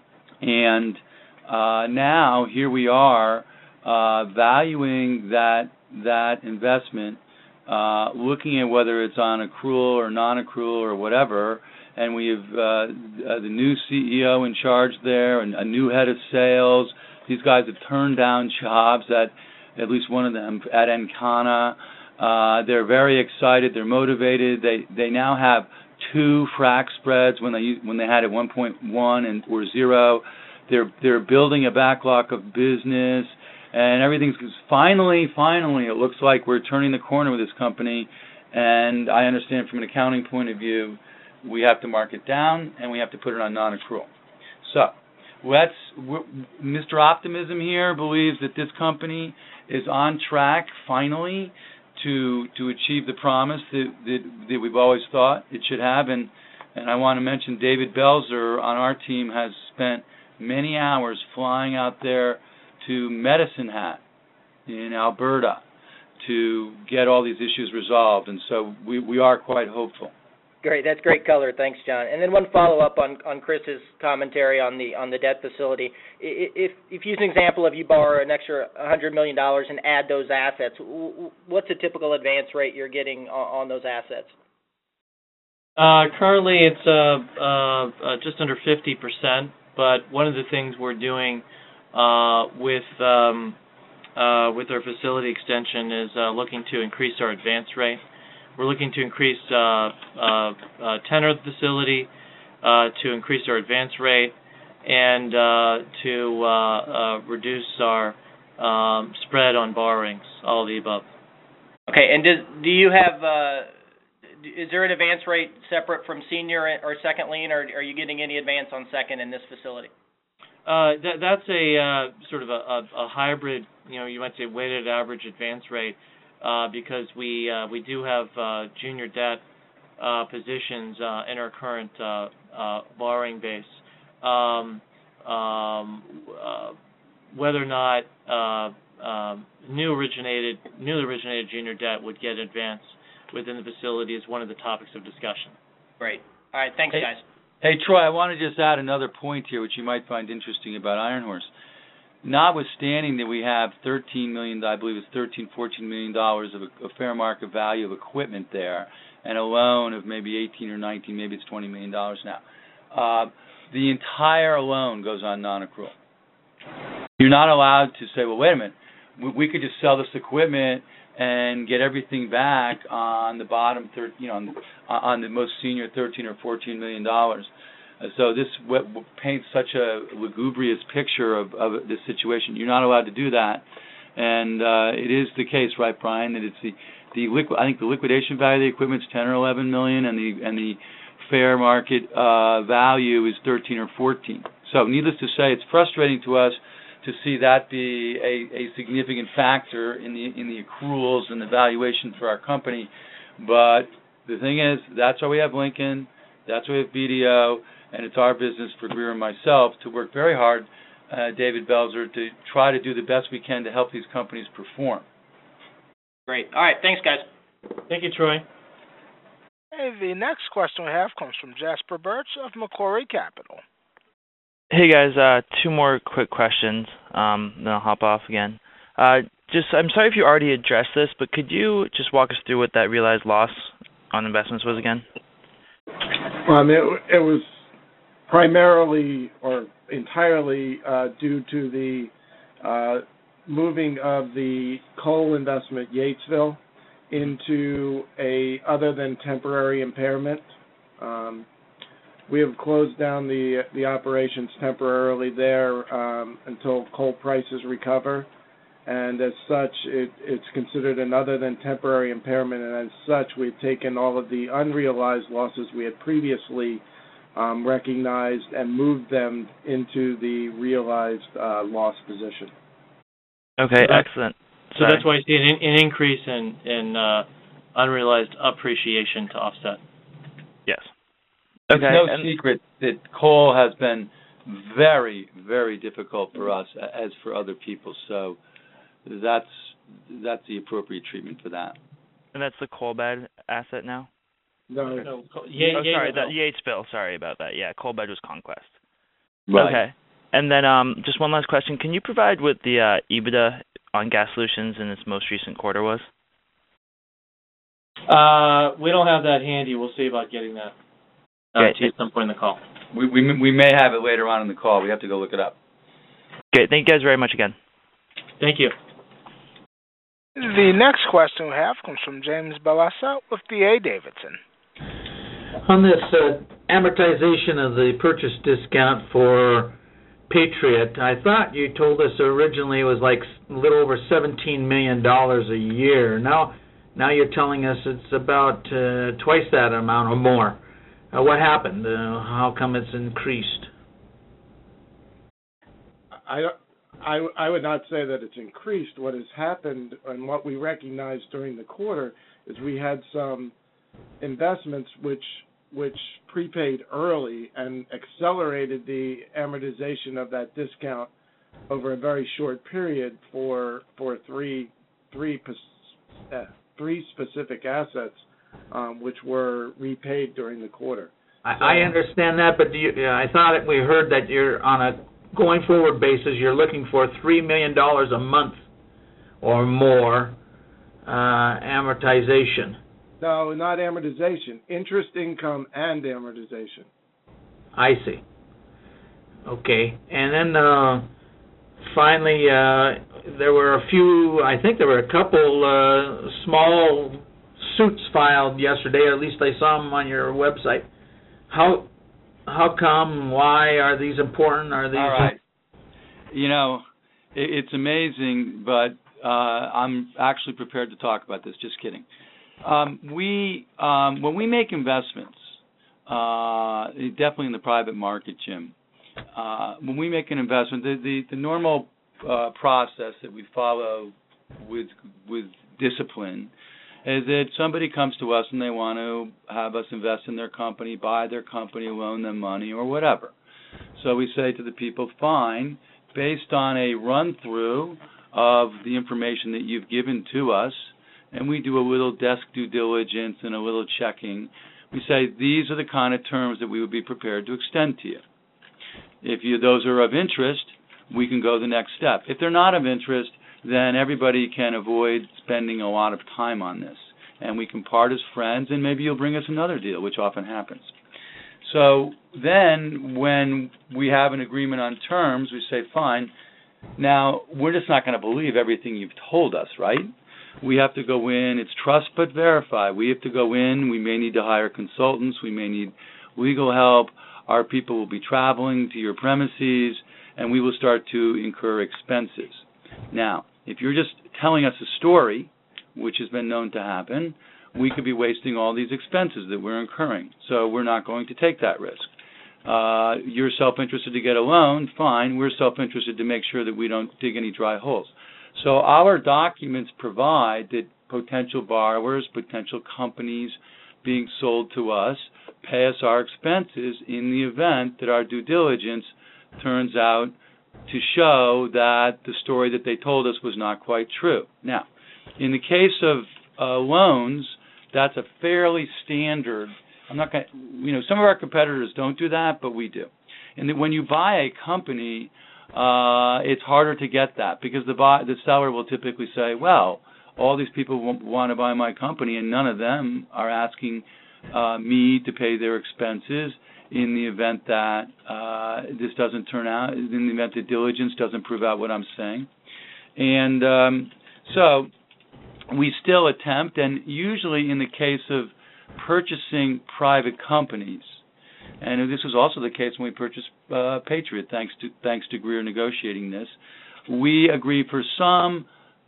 And uh, now here we are uh, valuing that that investment, uh, looking at whether it's on accrual or non-accrual or whatever. And we have uh, uh, the new C E O in charge there, and a new head of sales. These guys have turned down jobs at at least one of them at Encana. Uh, they're very excited. They're motivated. They they now have two frac spreads when they when they had at one point one and or zero. They're they're building a backlog of business, and everything's finally finally it looks like we're turning the corner with this company. And I understand from an accounting point of view, we have to mark it down and we have to put it on non-accrual. So let's Mister Optimism here believes that this company is on track finally to to achieve the promise that, that that we've always thought it should have. And and I want to mention David Belzer on our team has spent many hours flying out there to Medicine Hat in Alberta to get all these issues resolved, and so we, we are quite hopeful.
Great, that's great color. Thanks, John. And then one follow-up on, on Chris's commentary on the on the debt facility. If if you use an example of you borrow an extra one hundred million dollars and add those assets, what's a typical advance rate you're getting on, on those assets?
Uh, currently, it's uh, uh, uh, just under fifty percent. But one of the things we're doing uh, with um, uh, with our facility extension is uh, looking to increase our advance rate. We're looking to increase uh, uh, uh, tenor of the facility, uh, to increase our advance rate, and uh, to uh, uh, reduce our um, spread on borrowings, all of the above.
Okay, and does, do you have, uh, is there an advance rate separate from senior or second lien, or are you getting any advance on second in this facility?
Uh, that, that's a uh, sort of a, a, a hybrid, you know, you might say weighted average advance rate. Uh, because we uh, we do have uh, junior debt uh, positions uh, in our current uh, uh, borrowing base. Um, um, uh, whether or not uh, uh, new originated newly originated junior debt would get advanced within the facility is one of the topics of discussion.
Great. All right. Thanks,
hey,
guys.
Hey, Troy, I want to just add another point here, which you might find interesting about Iron Horse. Notwithstanding that we have thirteen million dollars, I believe it's thirteen, fourteen million dollars of a, a fair market value of equipment there, and a loan of maybe eighteen or nineteen, maybe it's twenty million dollars now. Uh, the entire loan goes on non-accrual. You're not allowed to say, well, wait a minute, we, we could just sell this equipment and get everything back on the bottom, thir- you know, on the, on the most senior thirteen or fourteen million dollars. Uh, so this w- w- paints such a lugubrious picture of, of this situation. You're not allowed to do that, and uh, it is the case, right, Brian, that it's the the liqu- I think the liquidation value of the equipment is ten or eleven million, and the and the fair market uh, value is thirteen or fourteen. So, needless to say, it's frustrating to us to see that be a, a significant factor in the in the accruals and the valuation for our company. But the thing is, that's why we have Lincoln, that's why we have B D O, and it's our business for Greer and myself to work very hard, uh, David Belzer, to try to do the best we can to help these companies perform.
Great. All right. Thanks, guys.
Thank you, Troy.
Hey, the next question we have comes from Jasper Birch of Macquarie Capital.
Hey guys, uh, two more quick questions, um, then I'll hop off again. Uh, just, I'm sorry if you already addressed this, but could you just walk us through what that realized loss on investments was again?
Um, it, it was primarily or entirely uh, due to the uh, moving of the coal investment Yatesville into a other than temporary impairment. Um, We have closed down the the operations temporarily there um, until coal prices recover, and as such, it, it's considered an other than temporary impairment, and as such, we've taken all of the unrealized losses we had previously um, recognized and moved them into the realized uh, loss position.
Okay,
so
excellent.
So Sorry. That's why you see an, an increase in, in uh, unrealized appreciation to offset.
Yes.
Okay, it's no and secret that coal has been very, very difficult for us, as for other people. So that's that's the appropriate treatment for that.
And that's the Coalbed asset now?
No,
no.
no.
Ye-
oh, sorry,
Yatesville.
the Yatesville. Sorry about that. Yeah, Coalbed was Conquest.
Right.
Okay. And then um, just one last question. Can you provide what the uh, EBITDA on Gas Solutions in its most recent quarter was?
Uh, we don't have that handy. We'll see about getting that. Uh,
okay.
To you at some point in the call.
We, we we may have it later on in the call. We have to go look it up.
Okay, thank you guys very much again.
Thank you.
The next question we have comes from James Balassa with D A Davidson.
On this uh, amortization of the purchase discount for Patriot, I thought you told us originally it was like a little over seventeen million dollars a year. Now, now you're telling us it's about uh, twice that amount or more. Uh, what happened? Uh, how come it's increased?
I, I, I would not say that it's increased. What has happened and what we recognized during the quarter is we had some investments which which prepaid early and accelerated the amortization of that discount over a very short period for for three three uh, three specific assets. Um, which were repaid during the quarter.
I, so, I understand that, but do you, uh, I thought we heard that you're on a going forward basis. You're looking for three million dollars a month or more uh, amortization.
No, not amortization. Interest income and amortization.
I see. Okay, and then uh, finally, uh, there were a few. I think there were a couple uh, small suits filed yesterday, or at least I saw them on your website. How how come? Why are these important? Are these
all right? You know, it, it's amazing, but uh, I'm actually prepared to talk about this. Just kidding. Um, we um, when we make investments, uh, definitely in the private market, Jim. Uh, when we make an investment, the the, the normal uh, process that we follow with with discipline is that somebody comes to us and they want to have us invest in their company, buy their company, loan them money, or whatever. So we say to the people, fine, based on a run-through of the information that you've given to us, and we do a little desk due diligence and a little checking, we say these are the kind of terms that we would be prepared to extend to you. If you, those are of interest, we can go the next step. If they're not of interest, then everybody can avoid spending a lot of time on this. And we can part as friends, and maybe you'll bring us another deal, which often happens. So then when we have an agreement on terms, we say, fine. Now, we're just not going to believe everything you've told us, right? We have to go in. It's trust but verify. We have to go in. We may need to hire consultants. We may need legal help. Our people will be traveling to your premises, and we will start to incur expenses. Now, if you're just telling us a story, which has been known to happen, we could be wasting all these expenses that we're incurring. So we're not going to take that risk. Uh, you're self-interested to get a loan, fine. We're self-interested to make sure that we don't dig any dry holes. So our documents provide that potential borrowers, potential companies being sold to us, pay us our expenses in the event that our due diligence turns out to show that the story that they told us was not quite true. Now, in the case of uh, loans, that's a fairly standard. I'm not going to, you know, some of our competitors don't do that, but we do. And when you buy a company, uh, it's harder to get that because the buy, the seller will typically say, well, all these people w- want to buy my company, and none of them are asking uh, me to pay their expenses in the event that uh, this doesn't turn out, in the event that diligence doesn't prove out what I'm saying. And um, so we still attempt, and usually in the case of purchasing private companies, and this was also the case when we purchased uh, Patriot, thanks to thanks to Greer negotiating this, we agree for some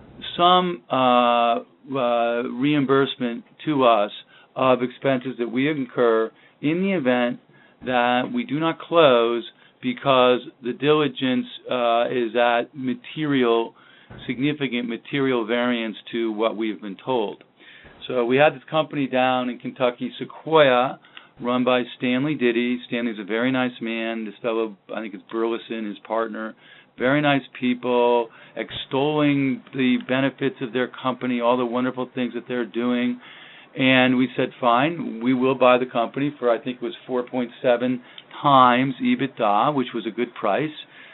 some uh, uh, reimbursement to us of expenses that we incur in the event that we do not close because the diligence uh, is at material, significant material variance to what we've been told. So we had this company down in Kentucky, Sequoia, run by Stanley Diddy. Stanley's a very nice man. This fellow, I think it's Burleson, his partner. Very nice people, extolling the benefits of their company, all the wonderful things that they're doing. And we said, fine, we will buy the company for, I think it was four point seven times EBITDA, which was a good price.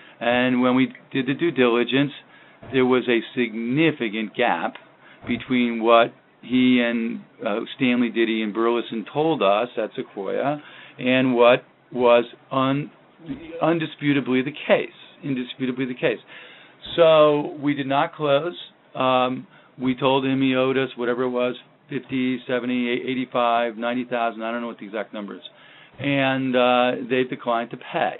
And when we did the due diligence, there was a significant gap between what he and uh, Stanley Diddy and Burleson told us at Sequoia and what was un, undisputably the case, indisputably the case. So we did not close. Um, we told him he owed us whatever it was, fifty, seventy, eighty-five, ninety thousand, I don't know what the exact number is. And uh, they declined to pay.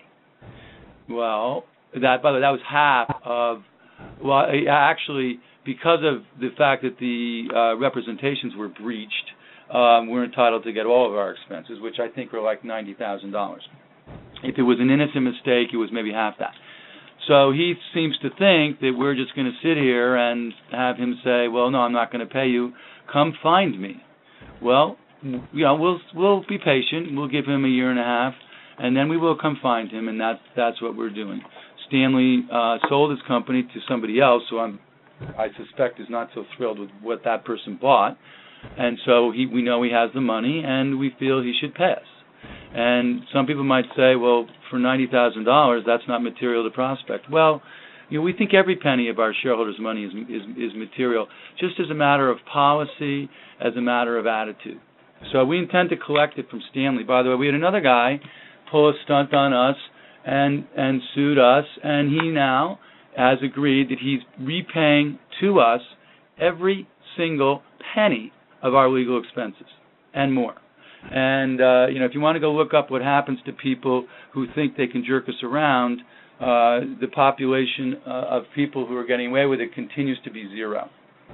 Well, that by the way, that was half of, well, actually, because of the fact that the uh, representations were breached, um, we're entitled to get all of our expenses, which I think were like ninety thousand dollars. If it was an innocent mistake, it was maybe half that. So he seems to think that we're just going to sit here and have him say, well, no, I'm not going to pay you. Come find me. Well, you know, we'll we'll be patient. We'll give him a year and a half, and then we will come find him, and that's that's what we're doing. Stanley uh, sold his company to somebody else, so I'm, I suspect is not so thrilled with what that person bought, and so he, we know he has the money, and we feel he should pay us. And some people might say, well, for ninety thousand dollars, that's not material to Prospect. Well, you know, we think every penny of our shareholders' money is, is is material, just as a matter of policy, as a matter of attitude. So we intend to collect it from Stanley. By the way, we had another guy pull a stunt on us and and sued us, and he now has agreed that he's repaying to us every single penny of our legal expenses and more. And, uh, you know, if you want to go look up what happens to people who think they can jerk us around, uh, the population uh, of people who are getting away with it continues to be zero.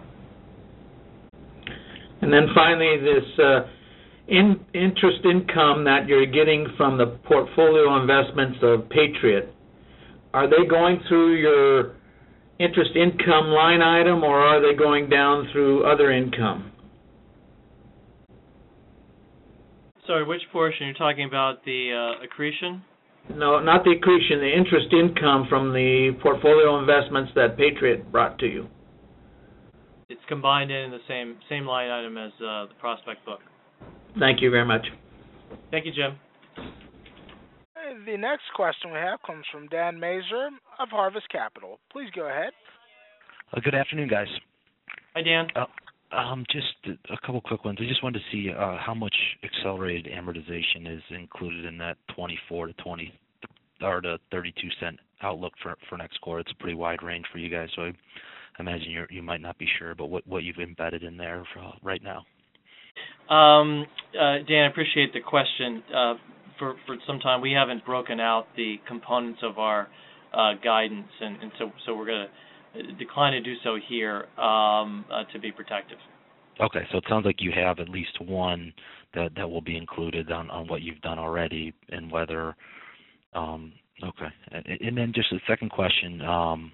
And then finally, this uh, in, interest income that you're getting from the portfolio investments of Patriot, are they going through your interest income line item, or are they going down through other income?
Sorry, which portion? You're talking about the uh, accretion?
No, not the accretion, the interest income from the portfolio investments that Patriot brought to you.
It's combined in the same same line item as uh, the Prospect book.
Thank you very much.
Thank you, Jim.
The next question we have comes from Dan Mazer of Harvest Capital. Please go ahead.
Uh, good afternoon, guys.
Hi, Dan.
Uh, um, just a couple quick ones. I just wanted to see uh, how much accelerated amortization is included in that twenty-four to twenty or to thirty-two cent outlook for for next quarter. It's a pretty wide range for you guys, so I imagine you you might not be sure, but what what you've embedded in there for, uh, right now.
Um, uh, Dan, I appreciate the question. Uh, for for some time, we haven't broken out the components of our uh, guidance, and, and so so we're going to decline to do so here um, uh, to be protective.
Okay, so it sounds like you have at least one that, that will be included on, on what you've done already, and whether. Um, okay, and then just a second question um,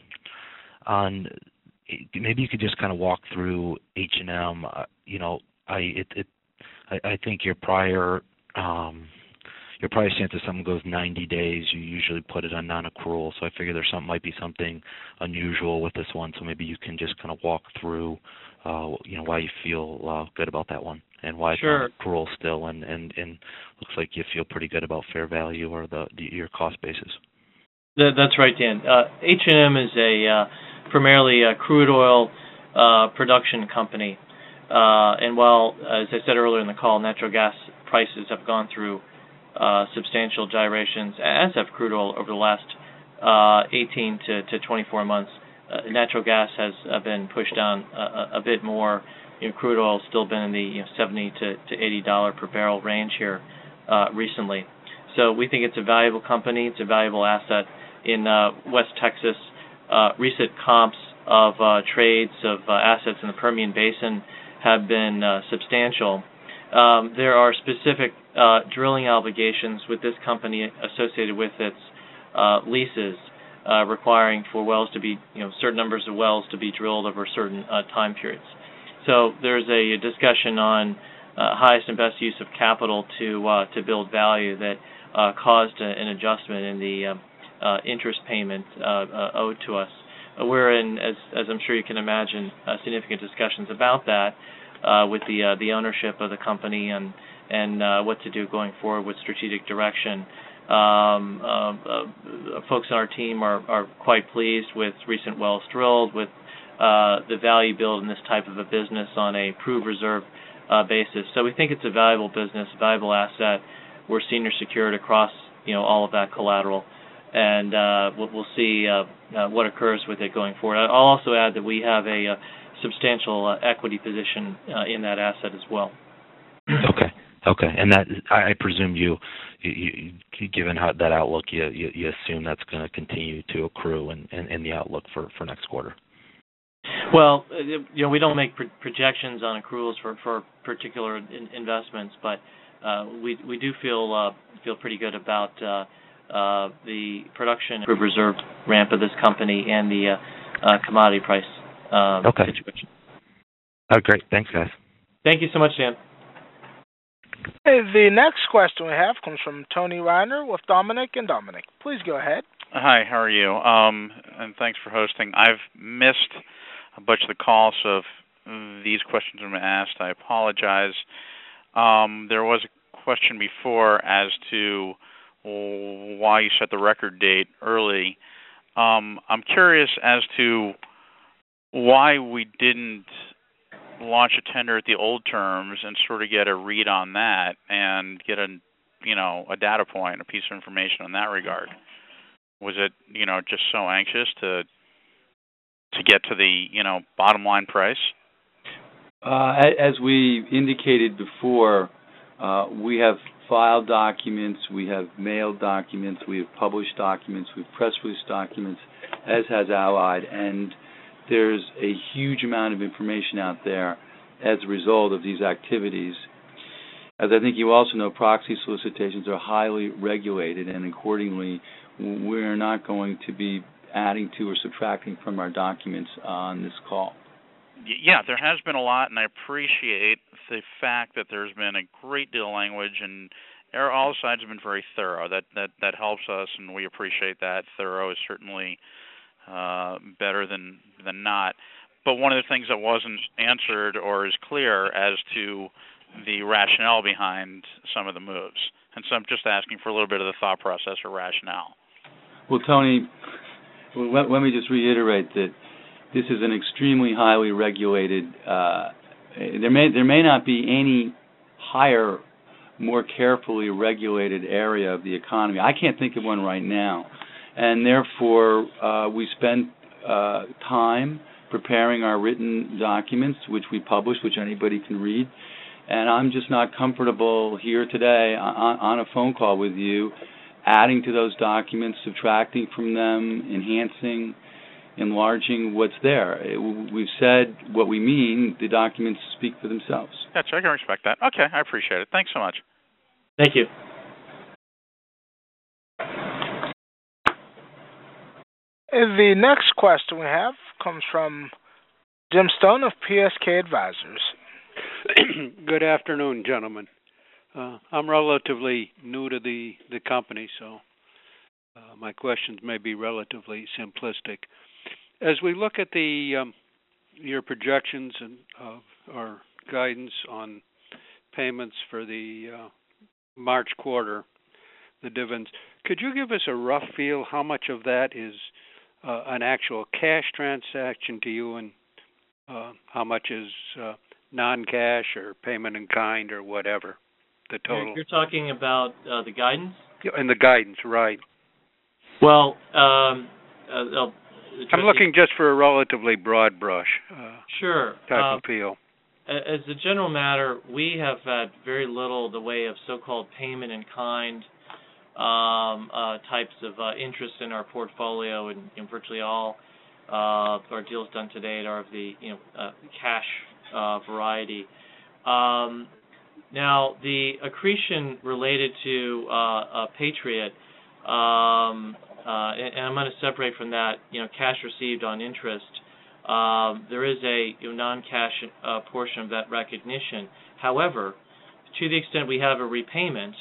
on maybe you could just kind of walk through H and M. Uh, you know, I it, it I, I think your prior. Um, Your prior stance if something goes ninety days, you usually put it on non-accrual. So I figure there's some might be something unusual with this one. So maybe you can just kind of walk through, uh, you know, why you feel uh, good about that one and why
sure.
it's on accrual still, and, and, and looks like you feel pretty good about fair value or the, the your cost basis.
That, that's right, Dan. Uh, H and M is a uh, primarily a crude oil uh, production company, uh, and while, as I said earlier in the call, natural gas prices have gone through Uh, substantial gyrations, as have crude oil over the last uh, eighteen to twenty-four months. Uh, natural gas has uh, been pushed down a, a bit more. You know, crude oil has still been in the you know, seventy to eighty dollars per barrel range here uh, recently. So we think it's a valuable company. It's a valuable asset in uh, West Texas. Uh, recent comps of uh, trades of uh, assets in the Permian Basin have been uh, substantial. Um, there are specific uh, drilling obligations with this company associated with its uh, leases, uh, requiring for wells to be, you know, certain numbers of wells to be drilled over certain uh, time periods. So there's a discussion on uh, highest and best use of capital to uh, to build value that uh, caused a, an adjustment in the uh, uh, interest payment uh, uh, owed to us. Uh, we're in, as as I'm sure you can imagine, uh, significant discussions about that. Uh, with the uh, the ownership of the company and and uh, what to do going forward with strategic direction. Um, uh, uh, folks on our team are, are quite pleased with recent wells drilled, with uh, the value build in this type of a business on a proved reserve uh, basis. So we think it's a valuable business, a valuable asset. We're senior secured across you know all of that collateral, and uh, we'll, we'll see uh, uh, what occurs with it going forward. I'll also add that we have a, a substantial uh, equity position uh, in that asset as well.
Okay, okay, and that I, I presume you, you, you, given how that outlook, you, you, you assume that's going to continue to accrue in, in, in the outlook for, for next quarter.
Well, you know, we don't make pro- projections on accruals for, for particular in- investments, but uh, we we do feel uh, feel pretty good about uh, uh, the production and reserve ramp of this company and the uh, uh, commodity price. Um,
okay.
Situation.
Oh, great. Thanks, guys.
Thank you so much, Dan.
Hey, the next question we have comes from Tony Reiner with Dominic and Dominic. Please go ahead.
Hi, how are you? Um, and thanks for hosting. I've missed a bunch of the calls, so if these questions have been asked, I apologize. Um, there was a question before as to why you set the record date early. Um, I'm curious as to why we didn't launch a tender at the old terms and sort of get a read on that and get a, you know, a data point, a piece of information in that regard. Was it, you know, just so anxious to to get to the, you know, bottom line price?
Uh, as we indicated before, uh, we have filed documents, we have mailed documents, we have published documents, we have press release documents, as has Allied, and there's a huge amount of information out there as a result of these activities. As I think you also know, proxy solicitations are highly regulated, and accordingly, we're not going to be adding to or subtracting from our documents on this call.
Yeah, there has been a lot, and I appreciate the fact that there's been a great deal of language, and all sides have been very thorough. That that that helps us, and we appreciate that. Thorough is certainly uh, better than than not. But one of the things that wasn't answered or is clear as to the rationale behind some of the moves. And so I'm just asking for a little bit of the thought process or rationale.
Well, Tony, well, let, let me just reiterate that this is an extremely highly regulated. Uh, there may there may not be any higher, more carefully regulated area of the economy. I can't think of one right now, and therefore uh, we spend uh, time preparing our written documents, which we publish, which anybody can read. And I'm just not comfortable here today on, on a phone call with you, adding to those documents, subtracting from them, enhancing, enlarging what's there. We've said what we mean. The documents speak for themselves.
Gotcha. I can respect that. Okay, I appreciate it. Thanks so much.
Thank you.
The next question we have comes from Jim Stone of P S K Advisors.
Good afternoon, gentlemen. Uh, I'm relatively new to the, the company, so uh, my questions may be relatively simplistic. As we look at the um, your projections and uh, our guidance on payments for the uh, March quarter, the dividends, could you give us a rough feel how much of that is uh, an actual cash transaction to you, and uh, how much is uh, non-cash or payment in kind or whatever, the total?
You're talking about uh, the guidance?
Yeah, and the guidance, right.
Well, um, uh,
I'm looking just for a relatively broad brush uh,
sure.
type
uh,
of feel.
As a general matter, we have had very little the way of so-called payment in kind um, uh, types of uh, interest in our portfolio, and, and virtually all uh, our deals done to date are of the you know uh, cash uh, variety. Um, now, the accretion related to uh, uh, Patriot, um, uh, and, and I'm going to separate from that, you know, cash received on interest. Um, there is a you know, non-cash uh, portion of that recognition. However, to the extent we have a repayment,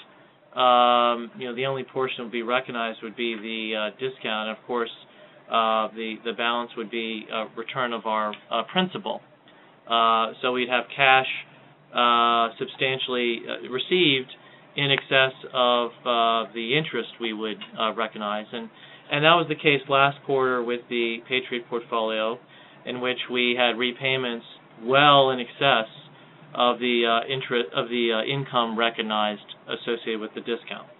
um, you know, the only portion that would be recognized would be the uh, discount. And of course, uh, the the balance would be a return of our uh, principal. Uh, so we'd have cash uh, substantially uh, received in excess of uh, the interest we would uh, recognize, and and that was the case last quarter with the Patriot portfolio, in which we had repayments well in excess of the uh, interest of the uh, income recognized associated with the discount.